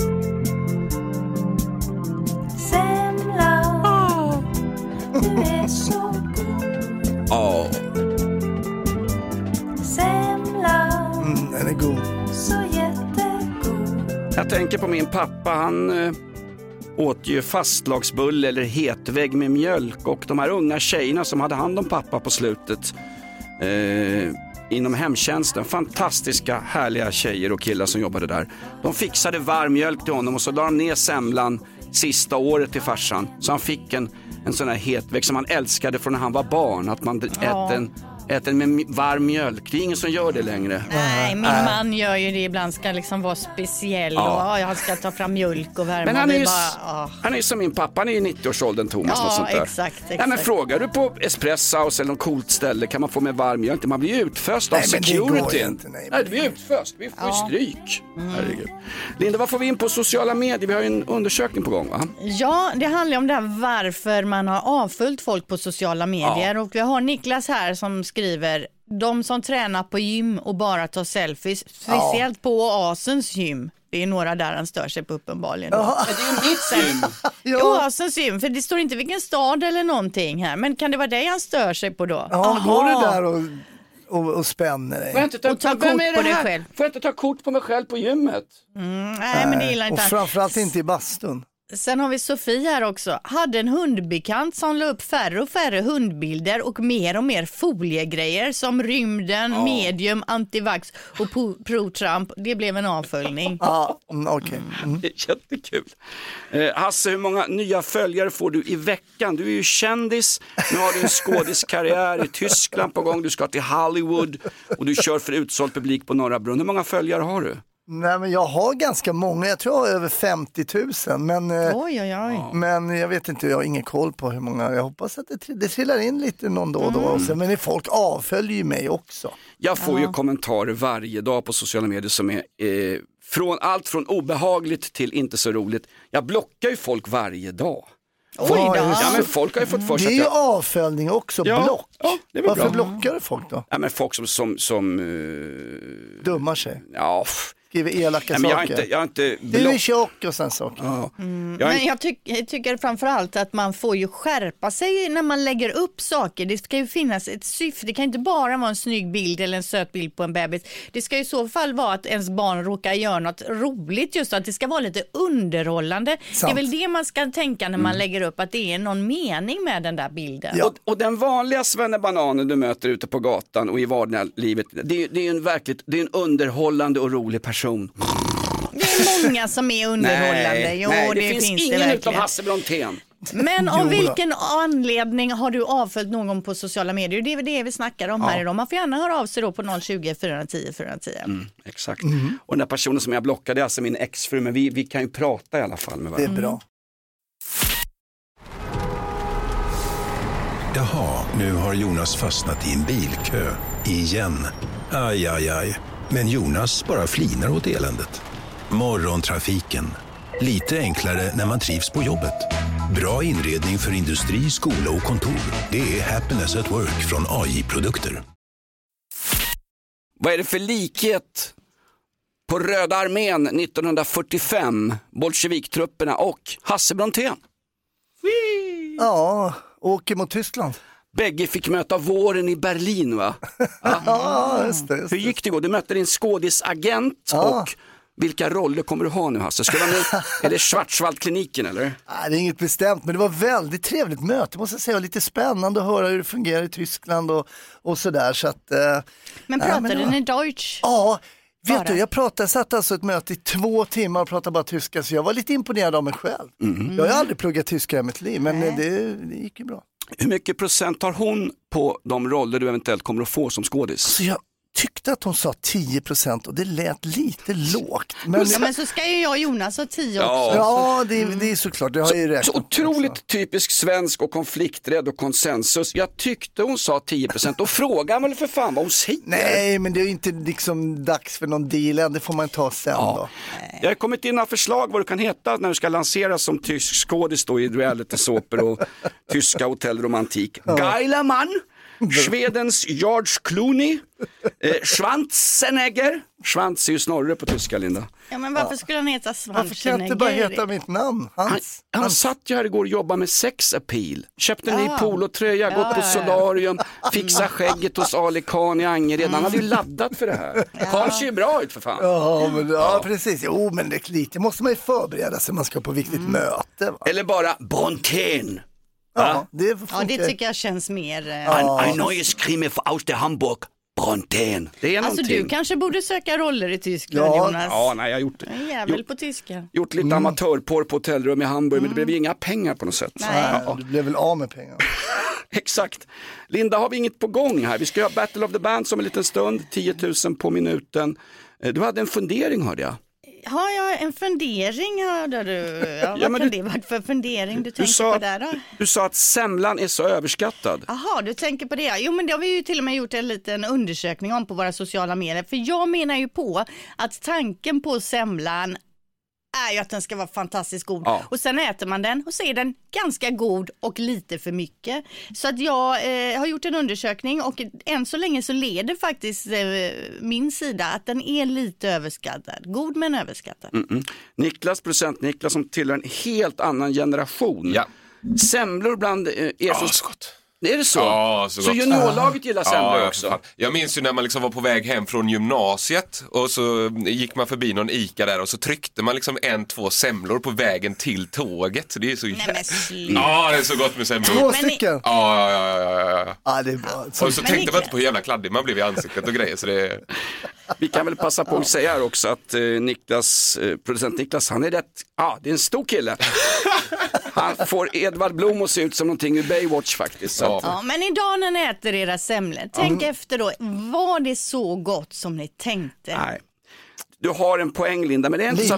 Speaker 8: Semla, du är så god.
Speaker 3: Ja,
Speaker 8: Semla,
Speaker 4: Mm, den är god.
Speaker 8: så jättegod.
Speaker 3: jag tänker på min pappa, han eh, åt ju fastlagsbulle eller hetvägg med mjölk, och de här unga tjejerna som hade hand om pappa på slutet eh, inom hemtjänsten, fantastiska härliga tjejer och killar som jobbade där. De fixade varm mjölk till honom och så la de ner semlan sista året till farsan, så han fick en, en sån här hetvägg som han älskade från när han var barn, att man
Speaker 5: Ja.
Speaker 3: äter en Äter med m- varm mjölk. Det är ingen som gör det längre.
Speaker 5: Nej, min man gör ju det ibland, ska liksom vara speciell och
Speaker 3: Ja.
Speaker 5: ja, jag ska ta fram mjölk och värma.
Speaker 3: Men han
Speaker 5: och
Speaker 3: är,
Speaker 5: vi
Speaker 3: ju,
Speaker 5: bara, ah.
Speaker 3: han är ju som min pappa, han är i nittio-årsåldern, Thomas.
Speaker 5: Ja,
Speaker 3: något sånt där.
Speaker 5: exakt,
Speaker 3: Nej, men
Speaker 5: exakt.
Speaker 3: frågar du på Espresso House eller något coolt ställe, kan man få med varm mjölk? Man blir ju utföst av
Speaker 4: Nej, men det går
Speaker 3: security.
Speaker 4: ju inte, nej,
Speaker 3: nej,
Speaker 4: men-
Speaker 3: vi är utföst, vi får ju
Speaker 5: Ja.
Speaker 3: stryk. Herregud. Linda, vad får vi in på sociala medier? Vi har ju en undersökning på gång, va?
Speaker 5: Ja, det handlar om det här varför man har avföljt folk på sociala medier. Och vi har Niklas här som skriver: de som tränar på gym och bara tar selfies, speciellt på Oasens gym. Det är några där han stör sig på uppenbarligen. Då.
Speaker 3: Men det är ju mitt gym.
Speaker 4: Ja,
Speaker 5: Oasens gym, för det står inte vilken stad eller någonting här. Men kan det vara det han stör sig på då?
Speaker 4: ja
Speaker 5: Aha.
Speaker 4: går du där och, och, och spänner dig?
Speaker 3: Får jag inte ta,
Speaker 5: Och ta
Speaker 3: vem
Speaker 5: kort
Speaker 3: är det
Speaker 5: på dig
Speaker 3: här?
Speaker 5: själv.
Speaker 3: Får jag inte ta kort på mig själv på gymmet?
Speaker 5: Nej, men det gillar
Speaker 4: Och
Speaker 5: inte han.
Speaker 4: framförallt inte i bastun.
Speaker 5: Sen har vi Sofie här också. Hade en hundbekant som la upp färre och färre hundbilder och mer och mer foliegrejer som rymden, medium, antivax och po- pro-Trump. Det blev en avföljning.
Speaker 4: Ja, mm, okej. Mm.
Speaker 3: Det är jättekul. Eh, Hasse, hur många nya följare får du i veckan? Du är ju kändis, nu har du en skådiskarriär i Tyskland på gång, du ska till Hollywood och du kör för utsåld publik på Norra Brunn. Hur många följare har du?
Speaker 4: Nej, men jag har ganska många, jag tror jag har över femtio tusen, men, eh,
Speaker 5: Oj, oj, oj.
Speaker 4: men jag vet inte, jag har ingen koll på hur många, jag hoppas att det, tri- det trillar in lite någon då och då, och sen, men folk avföljer ju mig också.
Speaker 3: Jag får ju kommentarer varje dag på sociala medier som är eh, från allt från obehagligt till inte så roligt. Jag blockar ju folk varje dag.
Speaker 5: Oj då.
Speaker 3: Ja, men folk har ju fått för
Speaker 4: Det
Speaker 3: sig
Speaker 4: är
Speaker 3: att
Speaker 4: ju
Speaker 3: jag...
Speaker 4: avföljning också,
Speaker 3: Ja,
Speaker 4: block.
Speaker 3: ja, det är väl
Speaker 4: Varför
Speaker 3: bra.
Speaker 4: blockar du folk då?
Speaker 3: Ja, men folk som, som, som eh,
Speaker 4: Dummar sig.
Speaker 3: ja, pff,
Speaker 4: skriver elaka
Speaker 3: Nej, men jag har
Speaker 4: saker.
Speaker 3: inte, jag har inte
Speaker 4: Du är tjock och sen saker.
Speaker 3: Ja.
Speaker 5: Mm.
Speaker 3: Jag är-
Speaker 5: Men jag, tyck, jag tycker framförallt att man får ju skärpa sig när man lägger upp saker. Det ska ju finnas ett syfte. Det kan inte bara vara en snygg bild eller en söt bild på en bebis. Det ska i så fall vara att ens barn råkar göra något roligt, just att det ska vara lite underhållande.
Speaker 4: Sant.
Speaker 5: Det är väl det man ska tänka när man lägger upp, att det är någon mening med den där bilden.
Speaker 4: Ja.
Speaker 3: Och, och den vanliga svennebananen du möter ute på gatan och i vardagliga livet, det, är- det är en verkligt, det är en underhållande och rolig person.
Speaker 5: Det är många som är underhållande.
Speaker 3: Nej,
Speaker 5: Jo,
Speaker 3: nej, det,
Speaker 5: det,
Speaker 3: finns,
Speaker 5: finns
Speaker 3: ingen
Speaker 5: det
Speaker 3: utom
Speaker 5: verkligen.
Speaker 3: Hasse Brontén.
Speaker 5: Men av
Speaker 4: Jo då.
Speaker 5: vilken anledning har du avföljt någon på sociala medier? Det är väl det vi snackar om här idag. Man får gärna höra av sig då på noll tjugo, fyra tio, fyra tio.
Speaker 3: Mm, exakt. Och den där personen som jag blockade är alltså min exfru, men vi, vi kan ju prata i alla fall med
Speaker 4: Det är
Speaker 3: varandra.
Speaker 4: bra.
Speaker 1: Jaha, nu har Jonas fastnat i en bilkö. Igen. Aj, aj, aj. Men Jonas bara flinar åt eländet. Morgontrafiken. Lite enklare när man trivs på jobbet. Bra inredning för industri, skola och kontor. Det är Happiness at Work från A J-produkter.
Speaker 3: Vad är det för likhet på Röda armén nittonhundrafyrtiofem, bolsjeviktrupperna och Hasse Brontén?
Speaker 4: Ja, åker mot Tyskland.
Speaker 3: Bägge fick möta våren i Berlin, va?
Speaker 4: Ja, just det. Just
Speaker 3: Hur
Speaker 4: det.
Speaker 3: gick det då? Du mötte din skådisagent
Speaker 4: Ja.
Speaker 3: och vilka roller kommer du ha nu, Hasse? Ska du vara med? Är det Schwarzwaldkliniken eller?
Speaker 4: Nej, det är inget bestämt, men det var väldigt trevligt möte måste jag säga. Och lite spännande att höra hur det fungerar i Tyskland och, och sådär. Så att, eh,
Speaker 5: Men
Speaker 4: nej,
Speaker 5: pratade
Speaker 4: men det var-
Speaker 5: ni Deutsch?
Speaker 4: Ja, vet
Speaker 5: Bara.
Speaker 4: du, jag pratade, satt alltså ett möte i två timmar och pratade bara tyska, så jag var lite imponerad av mig själv. Jag har ju aldrig pluggat tyska i mitt liv, men
Speaker 5: Nej.
Speaker 4: det, det gick ju bra.
Speaker 3: Hur mycket procent har hon på de roller du eventuellt kommer att få som skådis?
Speaker 4: Så jag tyckte att hon sa tio procent och det lät lite lågt. Men,
Speaker 5: Ja, men så ska ju jag och Jonas ha tio också.
Speaker 3: Ja.
Speaker 4: ja, det, det är såklart, det har jag ju räknat
Speaker 3: Så
Speaker 4: på
Speaker 3: otroligt
Speaker 4: också.
Speaker 3: typisk svensk och konflikträdd och konsensus. Jag tyckte hon sa tio procent och frågan väl för fan vad hon säger.
Speaker 4: Nej, men det är ju inte liksom dags för någon deal än, det får man ta sen då.
Speaker 3: Jag har kommit in några förslag vad du kan heta när du ska lanseras som tysk skådis då i reality-såpor och tyska hotellromantik. Geilermann, Schwedens George Clooney, eh, Schwarzenegger. Schwanz är ju snorre på tyska, Linda.
Speaker 5: Ja, men varför skulle han heta
Speaker 4: Varför kan jag
Speaker 5: Schwarzenegger?
Speaker 4: inte bara heta mitt namn?
Speaker 3: Han,
Speaker 4: Hans.
Speaker 3: han
Speaker 4: Hans.
Speaker 3: satt ju här igår och jobbade med sex appeal. Köpte en ny
Speaker 5: Ja.
Speaker 3: polotröja,
Speaker 5: Ja,
Speaker 3: gått på
Speaker 5: ja, ja.
Speaker 3: solarium, fixa skägget hos Ali Khan i Angered. Han hade ju laddat för det här. Karl ser ju bra ut för fan.
Speaker 4: Ja, men, ja, precis. Jo, men det, lite måste man ju förbereda sig, man ska på viktigt möte. Va?
Speaker 3: Eller bara Brontén.
Speaker 4: Ja, det
Speaker 5: Ja,
Speaker 4: funkar.
Speaker 5: det tycker jag känns mer... eh,
Speaker 3: Ein, ein neues Krimi aus der Hamburg. Brontén. Det är
Speaker 5: Alltså
Speaker 3: någonting.
Speaker 5: du kanske borde söka roller i Tyskland,
Speaker 4: Ja.
Speaker 5: Jonas.
Speaker 3: Ja, nej, jag har gjort,
Speaker 5: En jävel på tyska.
Speaker 3: gjort lite amatörporr på hotellrum i Hamburg, men det blev ju inga pengar på något sätt.
Speaker 5: Nej.
Speaker 4: Ja, du blev väl av med pengar.
Speaker 3: Exakt. Linda, har vi inget på gång här? Vi ska ha Battle of the Bands om en liten stund, tio tusen på minuten. Eh, Du hade en fundering, hörde jag.
Speaker 5: Har jag en fundering, hörde du? Ja, vad
Speaker 3: Ja, men
Speaker 5: kan
Speaker 3: du-
Speaker 5: det vara för fundering du
Speaker 3: Du
Speaker 5: tänker
Speaker 3: sa,
Speaker 5: på där då?
Speaker 3: du sa att semlan är så överskattad.
Speaker 5: Jaha, du tänker på det. Jo, men det har vi ju till och med gjort en liten undersökning om på våra sociala medier. För jag menar ju på att tanken på semlan är ju att den ska vara fantastiskt god.
Speaker 3: Ja.
Speaker 5: Och sen äter man den och så är den ganska god och lite för mycket. Så att jag eh, har gjort en undersökning och än så länge så leder faktiskt eh, min sida att den är lite överskattad. God men överskattad.
Speaker 3: Mm-mm. Niklas, producent Niklas, som tillhör en helt annan generation.
Speaker 6: Ja.
Speaker 3: Semlor bland eh, er
Speaker 6: Ja,
Speaker 3: som...
Speaker 6: så gott.
Speaker 3: Är det så?
Speaker 6: Ja, så
Speaker 3: så
Speaker 6: gott.
Speaker 3: juniorlaget gillar semlor
Speaker 6: Ja,
Speaker 3: också?
Speaker 6: fan. Jag minns ju när man liksom var på väg hem från gymnasiet och så gick man förbi någon Ica där och så tryckte man liksom en, två semlor på vägen till tåget. Det är så
Speaker 5: Nej, men
Speaker 6: jävla...
Speaker 5: sluta.
Speaker 6: Ja, det är så gott med semlor.
Speaker 4: Två
Speaker 5: Men ni-
Speaker 4: stycken.
Speaker 6: Ja, ja, ja, ja, ja.
Speaker 4: Ja, det är bra. Så,
Speaker 6: Och så
Speaker 5: Men
Speaker 6: tänkte
Speaker 5: Niklas-
Speaker 6: man inte på hur jävla kladdig man blev i ansiktet och grejer. Så det...
Speaker 3: Vi kan väl passa på att säga här också att eh, Niklas, eh, producent Niklas, han är rätt, ja det är en stor kille. Han får Edvard Blom att se ut som någonting ur Baywatch faktiskt. Så
Speaker 6: Ja.
Speaker 3: att,
Speaker 5: Ja, men idag när ni äter era semlor, tänk efter då, var det så gott som ni tänkte?
Speaker 3: nej. Du har en poäng, Linda, men det är inte så
Speaker 4: Lite.
Speaker 3: att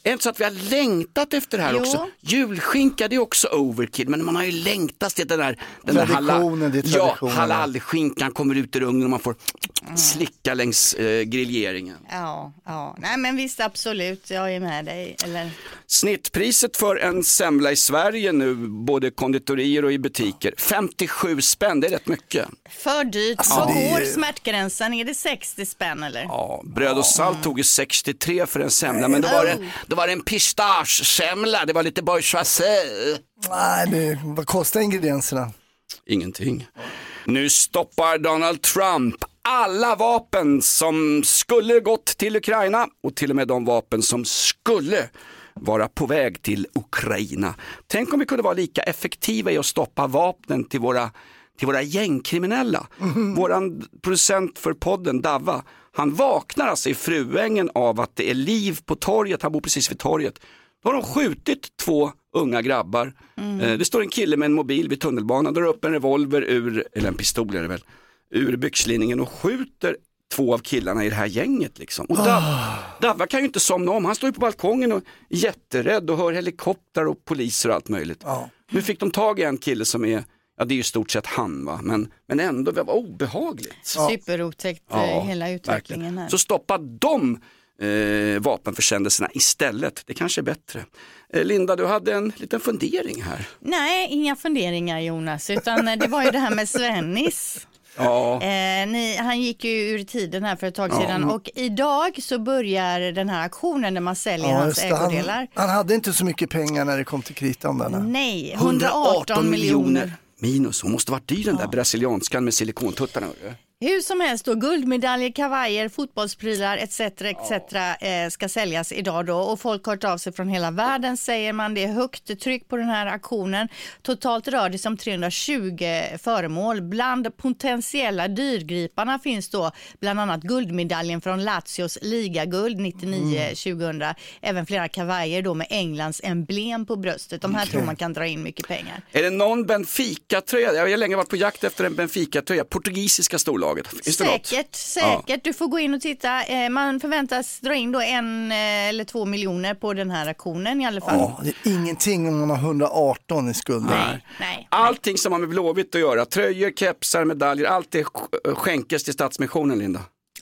Speaker 3: Är det inte så att vi har längtat efter det här
Speaker 5: Jo.
Speaker 3: också? Julskinka, det är också overkill, men man har ju längtat till den där, den där
Speaker 4: Traditionen, det är
Speaker 3: ja,
Speaker 4: traditionen.
Speaker 3: halalskinkan kommer ut ur ugnen och man får slicka längs eh, griljeringen.
Speaker 5: Ja, ja. Nej men visst absolut, jag är med dig. Eller...
Speaker 3: Snittpriset för en semla i Sverige nu, både konditorier och i butiker, femtiosju spänn, det är rätt mycket.
Speaker 5: För dyrt.
Speaker 4: Alltså,
Speaker 5: Vad
Speaker 4: det är-
Speaker 5: går smärtgränsen? Är det sextio spänn eller?
Speaker 3: Ja, bröd och salt tog ju sextiotre för en semla, men då var det, då var det en pistache-semla, det var lite bourgeoisie.
Speaker 4: Nej, det, vad kostar ingredienserna?
Speaker 3: Ingenting. Nu stoppar Donald Trump alla vapen som skulle gått till Ukraina och till och med de vapen som skulle vara på väg till Ukraina. Tänk om vi kunde vara lika effektiva i att stoppa vapnen till våra, till våra gängkriminella. Mm. Våran producent för podden, Davva, han vaknar alltså i Fruängen av att det är liv på torget, han bor precis vid torget. Då har de skjutit två unga grabbar. Mm. Det står en kille med en mobil vid tunnelbanan, drar upp en revolver ur, eller en pistol är det väl, ur byxlinningen och skjuter två av killarna i det här gänget liksom. Och Dav, oh. Davva kan ju inte somna om, han står ju på balkongen och är jätterädd och hör helikopter och poliser och allt möjligt. Oh. Nu fick de tag i en kille som är, ja det är ju stort sett han va, men, men ändå det var obehagligt.
Speaker 5: Ja. Superotäckt ja, hela utvecklingen
Speaker 3: verkligen.
Speaker 5: Här.
Speaker 3: Så stoppa de eh, vapenförsändelserna istället, det kanske är bättre. Eh, Linda, du hade en liten fundering här.
Speaker 5: Nej, inga funderingar Jonas, utan det var ju det här med Svennis.
Speaker 3: Ja.
Speaker 5: Eh, ni, han gick ju ur tiden här för ett tag ja. sedan och idag så börjar den här aktionen där man säljer ja, hans ägodelar.
Speaker 4: Han, han hade inte så mycket pengar när det kom till kritan. Där.
Speaker 5: Nej, hundraarton miljoner.
Speaker 3: Minus, hon måste varit dyr den där ja. brasilianskan med silikontuttarna.
Speaker 5: Hur som helst då, guldmedaljer, kavajer, fotbollsprylar et cetera et cetera eh, ska säljas idag då och folk har hört av sig från hela världen säger man. Det är högt tryck på den här aktionen. Totalt rör det sig om trehundratjugo föremål. Bland potentiella dyrgriparna finns då bland annat guldmedaljen från Lazios ligaguld nittionio tjugohundra. Mm. Även flera kavajer då med Englands emblem på bröstet. De här okay. tror man kan dra in mycket pengar.
Speaker 3: Är det någon Benfica-tröja? Jag har länge varit på jakt efter en Benfica-tröja. Portugisiska storlag.
Speaker 5: Säkert, säkert. Ja. Du får gå in och titta. Man förväntas dra in då en eller två miljoner på den här aktionen i alla fall.
Speaker 4: Ja, det är ingenting om man har hundraarton i skulder.
Speaker 5: Nej, nej.
Speaker 3: Allting som har med Blåvitt att göra, tröjor, kepsar, medaljer, allt det skänkas till Stadsmissionen, Linda.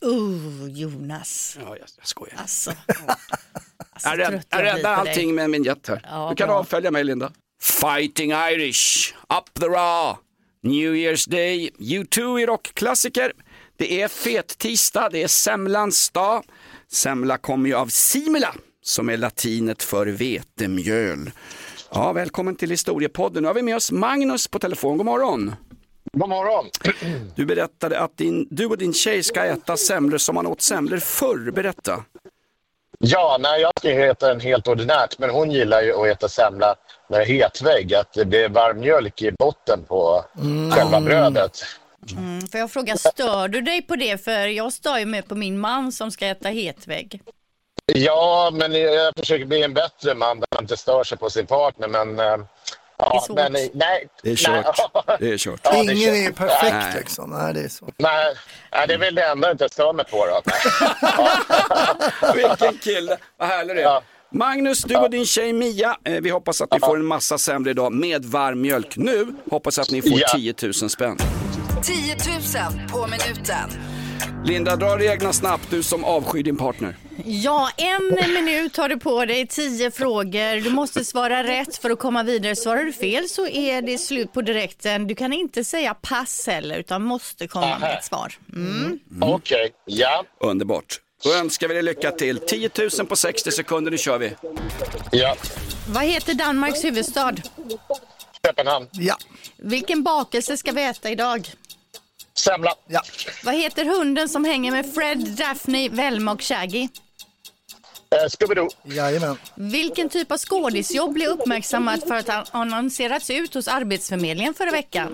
Speaker 5: Oh, Jonas.
Speaker 3: Ja, jag, jag skojar.
Speaker 5: Alltså.
Speaker 3: alltså jag rädd, jag räddar allting dig. Med min jet här. Ja, du kan bra. avfölja mig, Linda. Fighting Irish, Up the Raw. New Year's Day, U två i rockklassiker. Det är fet tisdag, det är semlans dag. Semla kommer ju av simila, som är latinet för vetemjöl. Ja, välkommen till Historiepodden. Nu har vi med oss Magnus på telefon. God morgon.
Speaker 9: God morgon.
Speaker 3: Du berättade att din, du och din tjej ska äta semlor som man åt semlor förr. Berätta.
Speaker 9: Ja, nej, jag ska äta en helt ordinärt, men hon gillar ju att äta semla med hetvägg, att det blir varm mjölk i botten på mm. själva brödet.
Speaker 5: Mm, får jag fråga, stör du dig på det? För jag stör ju med på min man som ska äta hetvägg.
Speaker 9: Ja, men jag försöker bli en bättre man där man inte stör sig på sin partner, men... Ja,
Speaker 5: det är svårt.
Speaker 9: Men, nej,
Speaker 3: det är kört.
Speaker 9: Nej.
Speaker 3: Det är kört.
Speaker 4: Ja, Ingen är, är perfekt
Speaker 3: nej.
Speaker 4: liksom. Nej, det är så.
Speaker 9: Nej, nej, det vill det ändå inte stå med på då.
Speaker 3: Vilken kille, vad härligt det är. Ja. Magnus, du och din tjej Mia, eh, vi hoppas att ni får en massa semlor idag med varm mjölk. Nu hoppas att ni får ja. tio tusen spänn.
Speaker 2: tio tusen på minuten.
Speaker 3: Linda, dra reglerna snabbt, du som avskyr din partner.
Speaker 5: Ja, en minut har du på dig, tio frågor. Du måste svara rätt för att komma vidare. Svarar du fel så är det slut på direkten. Du kan inte säga pass heller, utan måste komma Aha. med ett svar. Mm.
Speaker 9: Mm. Okej, okay. ja.
Speaker 3: Underbart. Då önskar vi dig lycka till. tio tusen på sextio sekunder, nu kör vi.
Speaker 9: Ja.
Speaker 5: Vad heter Danmarks huvudstad?
Speaker 9: Köpenhamn.
Speaker 4: Ja.
Speaker 5: Vilken bakelse ska vi äta idag?
Speaker 9: Semla.
Speaker 4: Ja.
Speaker 5: Vad heter hunden som hänger med Fred, Daphne, Velma och Shaggy?
Speaker 9: Eh, Scooby-Doo.
Speaker 4: Jajamän.
Speaker 5: Vilken typ av skådisjobb blev uppmärksammat för att ha annonserats ut hos Arbetsförmedlingen förra veckan?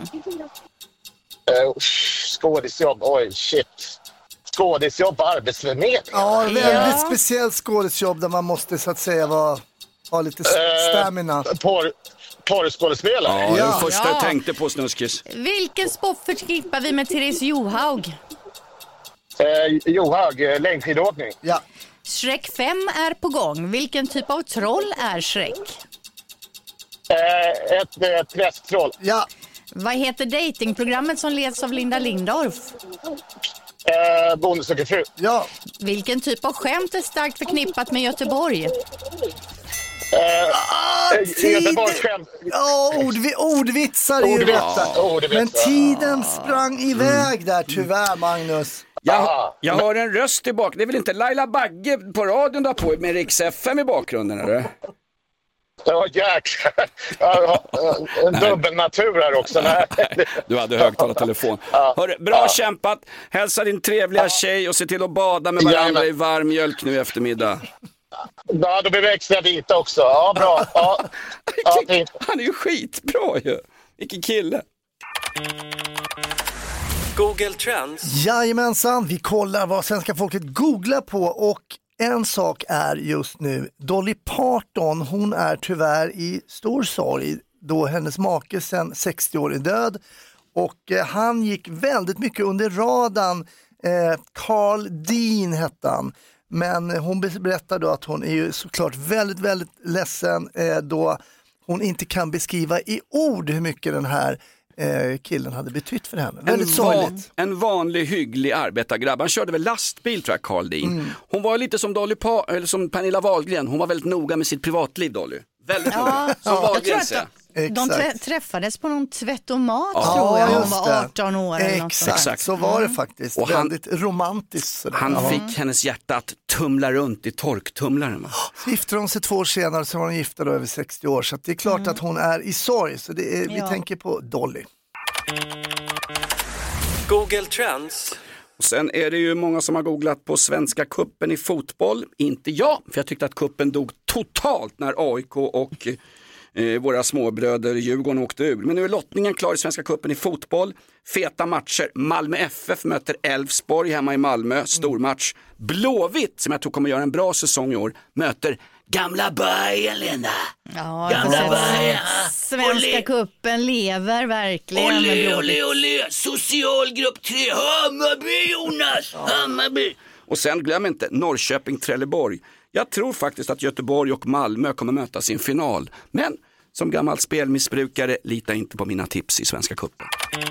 Speaker 9: Eh, skådisjobb, oj shit. Skådisjobb på Arbetsförmedlingen.
Speaker 4: Ja, väldigt ja. speciellt skådisjobb där man måste så att säga vara, ha lite stamina.
Speaker 9: Eh, por, porrskådespelare.
Speaker 3: Ja, det var första ja. jag tänkte på, Snuskis.
Speaker 5: Vilken sport förknippar vi med Therese Johaug?
Speaker 9: Eh, Johag, eh, längdskidåkning.
Speaker 4: Ja.
Speaker 5: Shrek fem är på gång. Vilken typ av troll är Shrek?
Speaker 9: Eh, ett eh, träsktroll.
Speaker 4: Ja.
Speaker 5: Vad heter datingprogrammet som leds av Linda Lindorff?
Speaker 9: Eh, Bonde söker fru.
Speaker 4: Ja.
Speaker 5: Vilken typ av skämt är starkt förknippat med Göteborg?
Speaker 9: Eh,
Speaker 4: Ah,
Speaker 9: eh, Göteborgsskämt.
Speaker 4: Ja, ordvi- ordvitsar är ju
Speaker 9: Ordvitsar.
Speaker 4: rätta.
Speaker 9: Ordvitsar.
Speaker 4: Men tiden sprang iväg där tyvärr, Magnus.
Speaker 3: Jag, jag har en röst i bak. Det är väl inte Laila Bagge på radion där på med Rix F M i bakgrunden, eller?
Speaker 9: Ja, jäklar. Ja, ja, en dubbelnatur här också. Nej.
Speaker 3: Du hade högtalartelefon. Hörru, bra
Speaker 9: Ja.
Speaker 3: kämpat. Hälsa din trevliga tjej och se till att bada med varandra
Speaker 9: Jajamän.
Speaker 3: i varm mjölk nu i eftermiddag.
Speaker 9: Ja, då blir vi extra vita också. Ja, bra. Ja. Ja, fint.
Speaker 3: Han är ju skitbra ju. Vilken kille.
Speaker 10: Google Trends.
Speaker 4: Jajamensan, vi kollar vad svenska folket googlar på och en sak är just nu, Dolly Parton, hon är tyvärr i stor sorg då hennes make sedan sextio år är död och eh, han gick väldigt mycket under radarn, eh, Carl Dean hette han. Men hon berättar då att hon är ju såklart väldigt, väldigt ledsen eh, då hon inte kan beskriva i ord hur mycket den här eh, killen hade betytt för henne. Väldigt sorgligt.
Speaker 3: En vanlig hygglig arbetargrabb. Han körde väl lastbil tror jag, Carl Dean.
Speaker 4: Mm.
Speaker 3: Hon var lite som Dolly pa- eller som Pernilla Wahlgren. Hon var väldigt noga med sitt privatliv, Dolly. Väldigt
Speaker 5: Ja,
Speaker 3: noga. Som
Speaker 5: jag tror
Speaker 3: Wahlgren
Speaker 5: att
Speaker 3: säger.
Speaker 5: de, de trä- träffades på någon tvättomat
Speaker 3: Ja,
Speaker 5: tror jag. Hon
Speaker 4: just
Speaker 5: var
Speaker 4: det.
Speaker 5: arton år eller något sånt.
Speaker 4: Exakt, så var det faktiskt.
Speaker 3: Och han-
Speaker 4: väldigt romantiskt. Sådär.
Speaker 3: Han
Speaker 4: Ja.
Speaker 3: fick hennes hjärta att tumla runt i torktumlaren. Va?
Speaker 4: Så gifte de sig två år senare, så var de gifta då över sextio år. Så att det är klart att hon är i sorg. Så det är, vi
Speaker 5: Ja.
Speaker 4: tänker på Dolly.
Speaker 10: Google Trends.
Speaker 3: Och sen är det ju många som har googlat på Svenska kuppen i fotboll. Inte jag, för jag tyckte att kuppen dog totalt när A I K och eh, våra småbröder Djurgården åkte ur. Men nu är lottningen klar i Svenska kuppen i fotboll. Feta matcher. Malmö F F möter Elfsborg hemma i Malmö. Stormatch. Blåvitt, som jag tror kommer göra en bra säsong i år, möter Gamla Bayern, Linda.
Speaker 5: Ja,
Speaker 3: Gamla
Speaker 5: jag får säga.
Speaker 3: Bayern.
Speaker 5: Svenska kuppen lever verkligen med
Speaker 3: Olé,
Speaker 5: Blåvitt.
Speaker 3: olé, olé. Socialgrupp tre. Hammarby, Jonas. Hammarby. Och sen glöm inte Norrköping, Trelleborg. Jag tror faktiskt att Göteborg och Malmö kommer mötas i en final. Men som gammal spelmissbrukare, lita inte på mina tips i Svenska kuppen.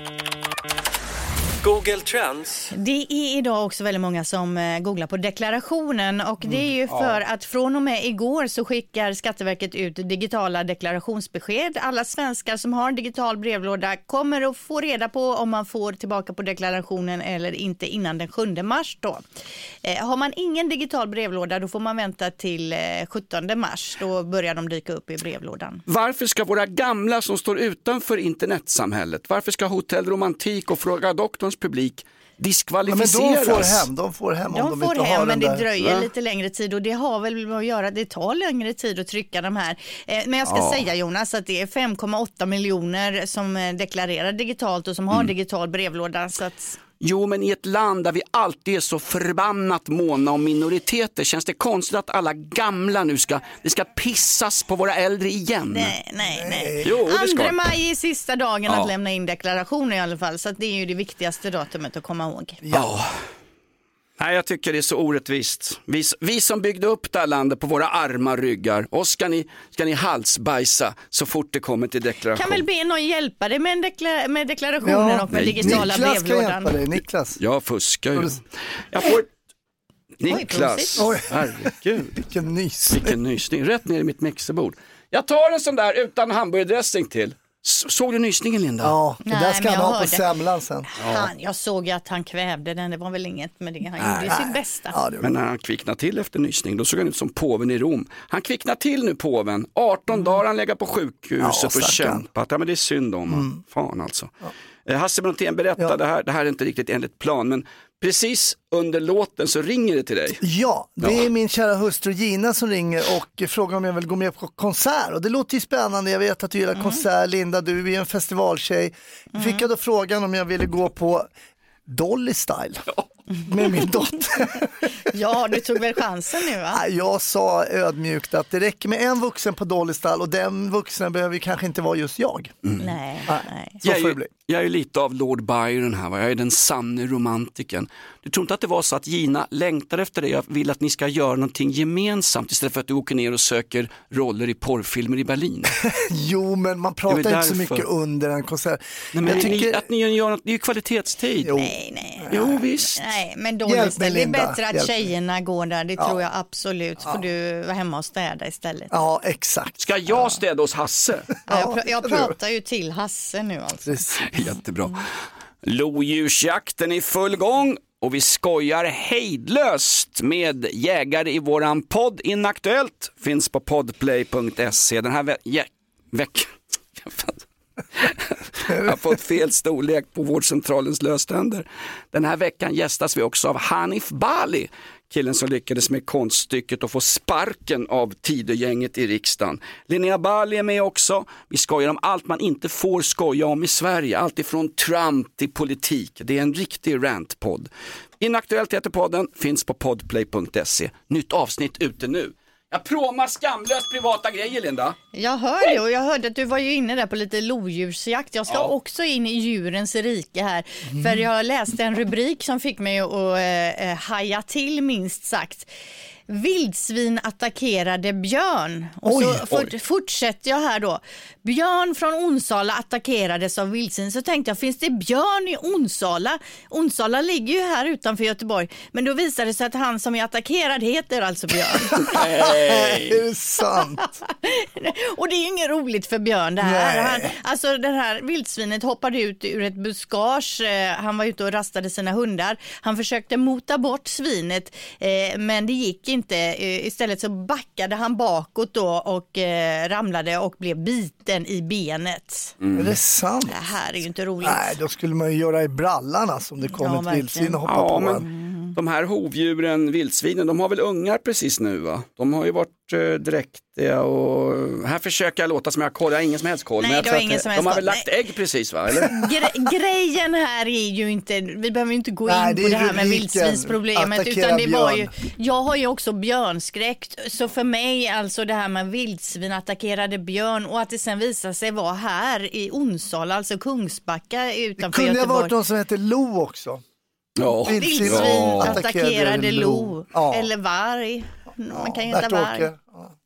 Speaker 10: Google Trends.
Speaker 5: Det är idag också väldigt många som eh, googlar på deklarationen och det är ju för att från och med igår så skickar Skatteverket ut digitala deklarationsbesked. Alla svenskar som har en digital brevlåda kommer att få reda på om man får tillbaka på deklarationen eller inte innan den sjunde mars då. Eh, har man ingen digital brevlåda då får man vänta till eh, sjuttonde mars. Då börjar de dyka upp i brevlådan.
Speaker 3: Varför ska våra gamla som står utanför internetsamhället, varför ska Hotell Romantik och Fråga Doktorns publik
Speaker 4: Ja, men
Speaker 3: diskvalificeras?
Speaker 4: de får hem, de får hem om
Speaker 5: De
Speaker 4: de,
Speaker 5: får
Speaker 4: inte
Speaker 5: hem
Speaker 4: har
Speaker 5: men
Speaker 4: den
Speaker 5: det
Speaker 4: där.
Speaker 5: dröjer
Speaker 3: Va?
Speaker 5: lite längre tid och det har väl att göra, det tar längre tid att trycka de här. Eh, men jag ska
Speaker 3: Ja.
Speaker 5: säga Jonas att det är fem komma åtta miljoner som eh, deklarerar digitalt och som har digital brevlåda så att...
Speaker 3: Jo, men i ett land där vi alltid är så förbannat måna om minoriteter känns det konstigt att alla gamla nu ska, det ska pissas på våra äldre igen.
Speaker 5: Nej, nej, nej.
Speaker 3: Jo, det ska.
Speaker 5: andra maj är sista dagen
Speaker 3: Ja.
Speaker 5: att lämna in deklarationer i alla fall så att det är ju det viktigaste datumet att komma ihåg.
Speaker 3: Ja. Nej, jag tycker det är så orättvist. Vi, vi som byggde upp det här landet på våra arma ryggar, och ska ni, ska ni halsbajsa så fort det kommer till deklaration.
Speaker 5: Kan väl be någon hjälpa dig med, en dekla- med deklarationen
Speaker 4: Ja,
Speaker 5: och med
Speaker 3: nej,
Speaker 5: digitala
Speaker 4: Niklas kan
Speaker 5: brevlådan.
Speaker 4: hjälpa dig, Niklas.
Speaker 3: Jag fuskar ju. Jag får... Niklas,
Speaker 4: Oj.
Speaker 3: herregud.
Speaker 4: Vilken nys.
Speaker 3: Vilken nysning, rätt ner i mitt mixerbord. Jag tar en sån där utan hamburgardressing till. S- Såg du nysningen, Linda?
Speaker 4: Ja, det
Speaker 5: Nej,
Speaker 4: där ska
Speaker 5: men
Speaker 4: han
Speaker 5: jag
Speaker 4: ha på
Speaker 5: hörde.
Speaker 4: semlan sen.
Speaker 5: Han, jag såg ju att han kvävde den, det var väl inget med det. Han gjorde ju sitt bästa.
Speaker 4: Ja, det var...
Speaker 3: Men när han kvicknade till efter nysning, då såg han ut som påven i Rom. Han kvicknar till nu, påven. arton dagar han lägger på sjukhuset
Speaker 4: Ja,
Speaker 3: och
Speaker 4: stackarn.
Speaker 3: kämpat. Ja, men det är synd om mm. Fan alltså. Ja. Hasse Brontén berättade
Speaker 4: Ja.
Speaker 3: det här, det här är inte riktigt enligt plan, men precis under låten så ringer det till dig.
Speaker 4: Ja, det
Speaker 3: Ja.
Speaker 4: är min kära hustru Gina som ringer och frågar om jag vill gå med på konsert. Och det låter ju spännande, jag vet att du gillar
Speaker 5: Mm.
Speaker 4: konsert, Linda, du är en festivaltjej. Mm. Fick jag då frågan om jag ville gå på Dolly Style. Med min dotter.
Speaker 5: Ja, du tog väl chansen nu va?
Speaker 4: Jag sa ödmjukt att det räcker med en vuxen på Dolly Style och den vuxen behöver kanske inte vara just jag.
Speaker 5: Mm. Nej, nej.
Speaker 4: Så
Speaker 3: jag,
Speaker 4: får
Speaker 3: är,
Speaker 4: det bli.
Speaker 3: jag är lite av Lord Byron här, va? Jag är den sanne romantiken. Du tror inte att det var så att Gina längtar efter det? Jag vill att ni ska göra någonting gemensamt istället för att du åker ner och söker roller i porrfilmer i Berlin.
Speaker 4: Jo, men man pratar inte så mycket under en konsert.
Speaker 3: Nej, men
Speaker 4: jag
Speaker 3: ni,
Speaker 4: tycker...
Speaker 3: att ni gör något, det är ju kvalitetstid.
Speaker 4: Jo.
Speaker 5: Nej, nej.
Speaker 3: Jo, visst.
Speaker 5: Nej, men Dolly
Speaker 4: Hjälp
Speaker 5: Style,
Speaker 4: mig,
Speaker 5: det är
Speaker 4: Linda.
Speaker 5: bättre att
Speaker 4: Hjälp.
Speaker 5: tjejerna går där, det
Speaker 4: Ja.
Speaker 5: tror jag absolut. Får du vara hemma och städa istället.
Speaker 4: Ja, exakt.
Speaker 3: Ska jag städa hos Hasse?
Speaker 5: Ja, jag, pr- jag
Speaker 4: det
Speaker 5: pratar ju till Hasse nu alltså.
Speaker 4: Precis.
Speaker 3: Jättebra. Lodjursjakten är i full gång och vi skojar hejdlöst med jägare i våran podd Inaktuellt. Finns på podplay punkt se. Den här ve- je- veckan... Jag har fått fel storlek på vårdcentralens löständer. Den här veckan gästas vi också av Hanif Bali, killen som lyckades med konststycket att få sparken av Tidögänget i riksdagen. Linnea Bali är med också. Vi skojar om allt man inte får skoja om i Sverige. Allt ifrån Trump till politik. Det är en riktig rantpodd. Inaktuellt heter podden, finns på podplay punkt se. Nytt avsnitt ute nu. Jag promar skamlöst privata grejer, Linda.
Speaker 5: Jag hör det och jag hörde att du var ju inne där på lite lodjursjakt. Jag ska
Speaker 3: Ja.
Speaker 5: också in i djurens rike här. Mm. För jag läste en rubrik som fick mig att äh, haja till minst sagt. Vildsvin attackerade björn. Och
Speaker 4: Oj,
Speaker 5: så fort,
Speaker 3: oj.
Speaker 5: fortsätter jag här då. Björn från Onsala attackerades av vildsvin. Så tänkte jag, finns det björn i Onsala? Onsala ligger ju här utanför Göteborg. Men då visade det sig att han som är attackerad heter alltså Björn.
Speaker 4: Är det sant?
Speaker 5: Och det är ju inget roligt för Björn det här.
Speaker 4: Nej.
Speaker 5: Han, alltså det här vildsvinet hoppade ut ur ett buskage. Eh, han var ute och rastade sina hundar. Han försökte mota bort svinet eh, men det gick inte. Eh, istället så backade han bakåt då och eh, ramlade och blev biten i benet.
Speaker 4: Är det sant?
Speaker 5: Det här är ju inte roligt.
Speaker 4: Nej, då skulle man ju göra i brallan alltså, om det kom
Speaker 5: Ja,
Speaker 4: ett
Speaker 5: verkligen.
Speaker 4: vildsvin och hoppa
Speaker 3: Ja,
Speaker 4: på
Speaker 3: men
Speaker 4: en.
Speaker 3: de här hovdjuren, vildsvinen, de har väl ungar precis nu, va? De har ju varit eh, dräktiga och här försöker jag låta som jag kollar, jag har ingen som helst koll.
Speaker 5: Nej,
Speaker 3: men jag
Speaker 5: du
Speaker 3: tror
Speaker 5: har ingen
Speaker 3: att,
Speaker 5: som
Speaker 3: de
Speaker 5: helst
Speaker 3: har väl
Speaker 5: koll.
Speaker 3: lagt ägg precis, va? Eller?
Speaker 5: Gre- grejen här är ju inte, vi behöver ju inte gå
Speaker 4: Nej,
Speaker 5: in
Speaker 4: det
Speaker 5: på
Speaker 4: är
Speaker 5: det här med
Speaker 4: rubriken,
Speaker 5: vildsvinsproblemet
Speaker 4: attackera
Speaker 5: utan det var ju,
Speaker 4: björn.
Speaker 5: jag har ju också björnskräck så för mig alltså det här med vildsvin attackerade björn och att det sen visar sig vara här i Onsala, alltså Kungsbacka
Speaker 4: Det
Speaker 5: utanför
Speaker 4: kunde ha
Speaker 5: Göteborg.
Speaker 4: varit någon som heter Lo också.
Speaker 3: Ja.
Speaker 5: Vildsvin
Speaker 3: Ja.
Speaker 5: attackerade lo,
Speaker 4: Ja.
Speaker 5: eller varg. Man kan ju heta
Speaker 4: Bert-Åke.
Speaker 5: varg.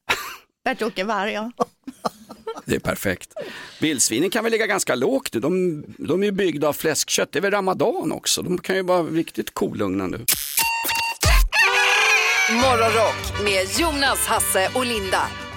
Speaker 5: Bert-Åke varg, ja.
Speaker 3: Det är perfekt. Vildsvinen kan väl ligga ganska lågt nu. De, de är ju byggda av fläskkött. Det är väl ramadan också. De kan ju vara riktigt kolugna nu.
Speaker 2: Morgonrock med Jonas, Hasse och Linda.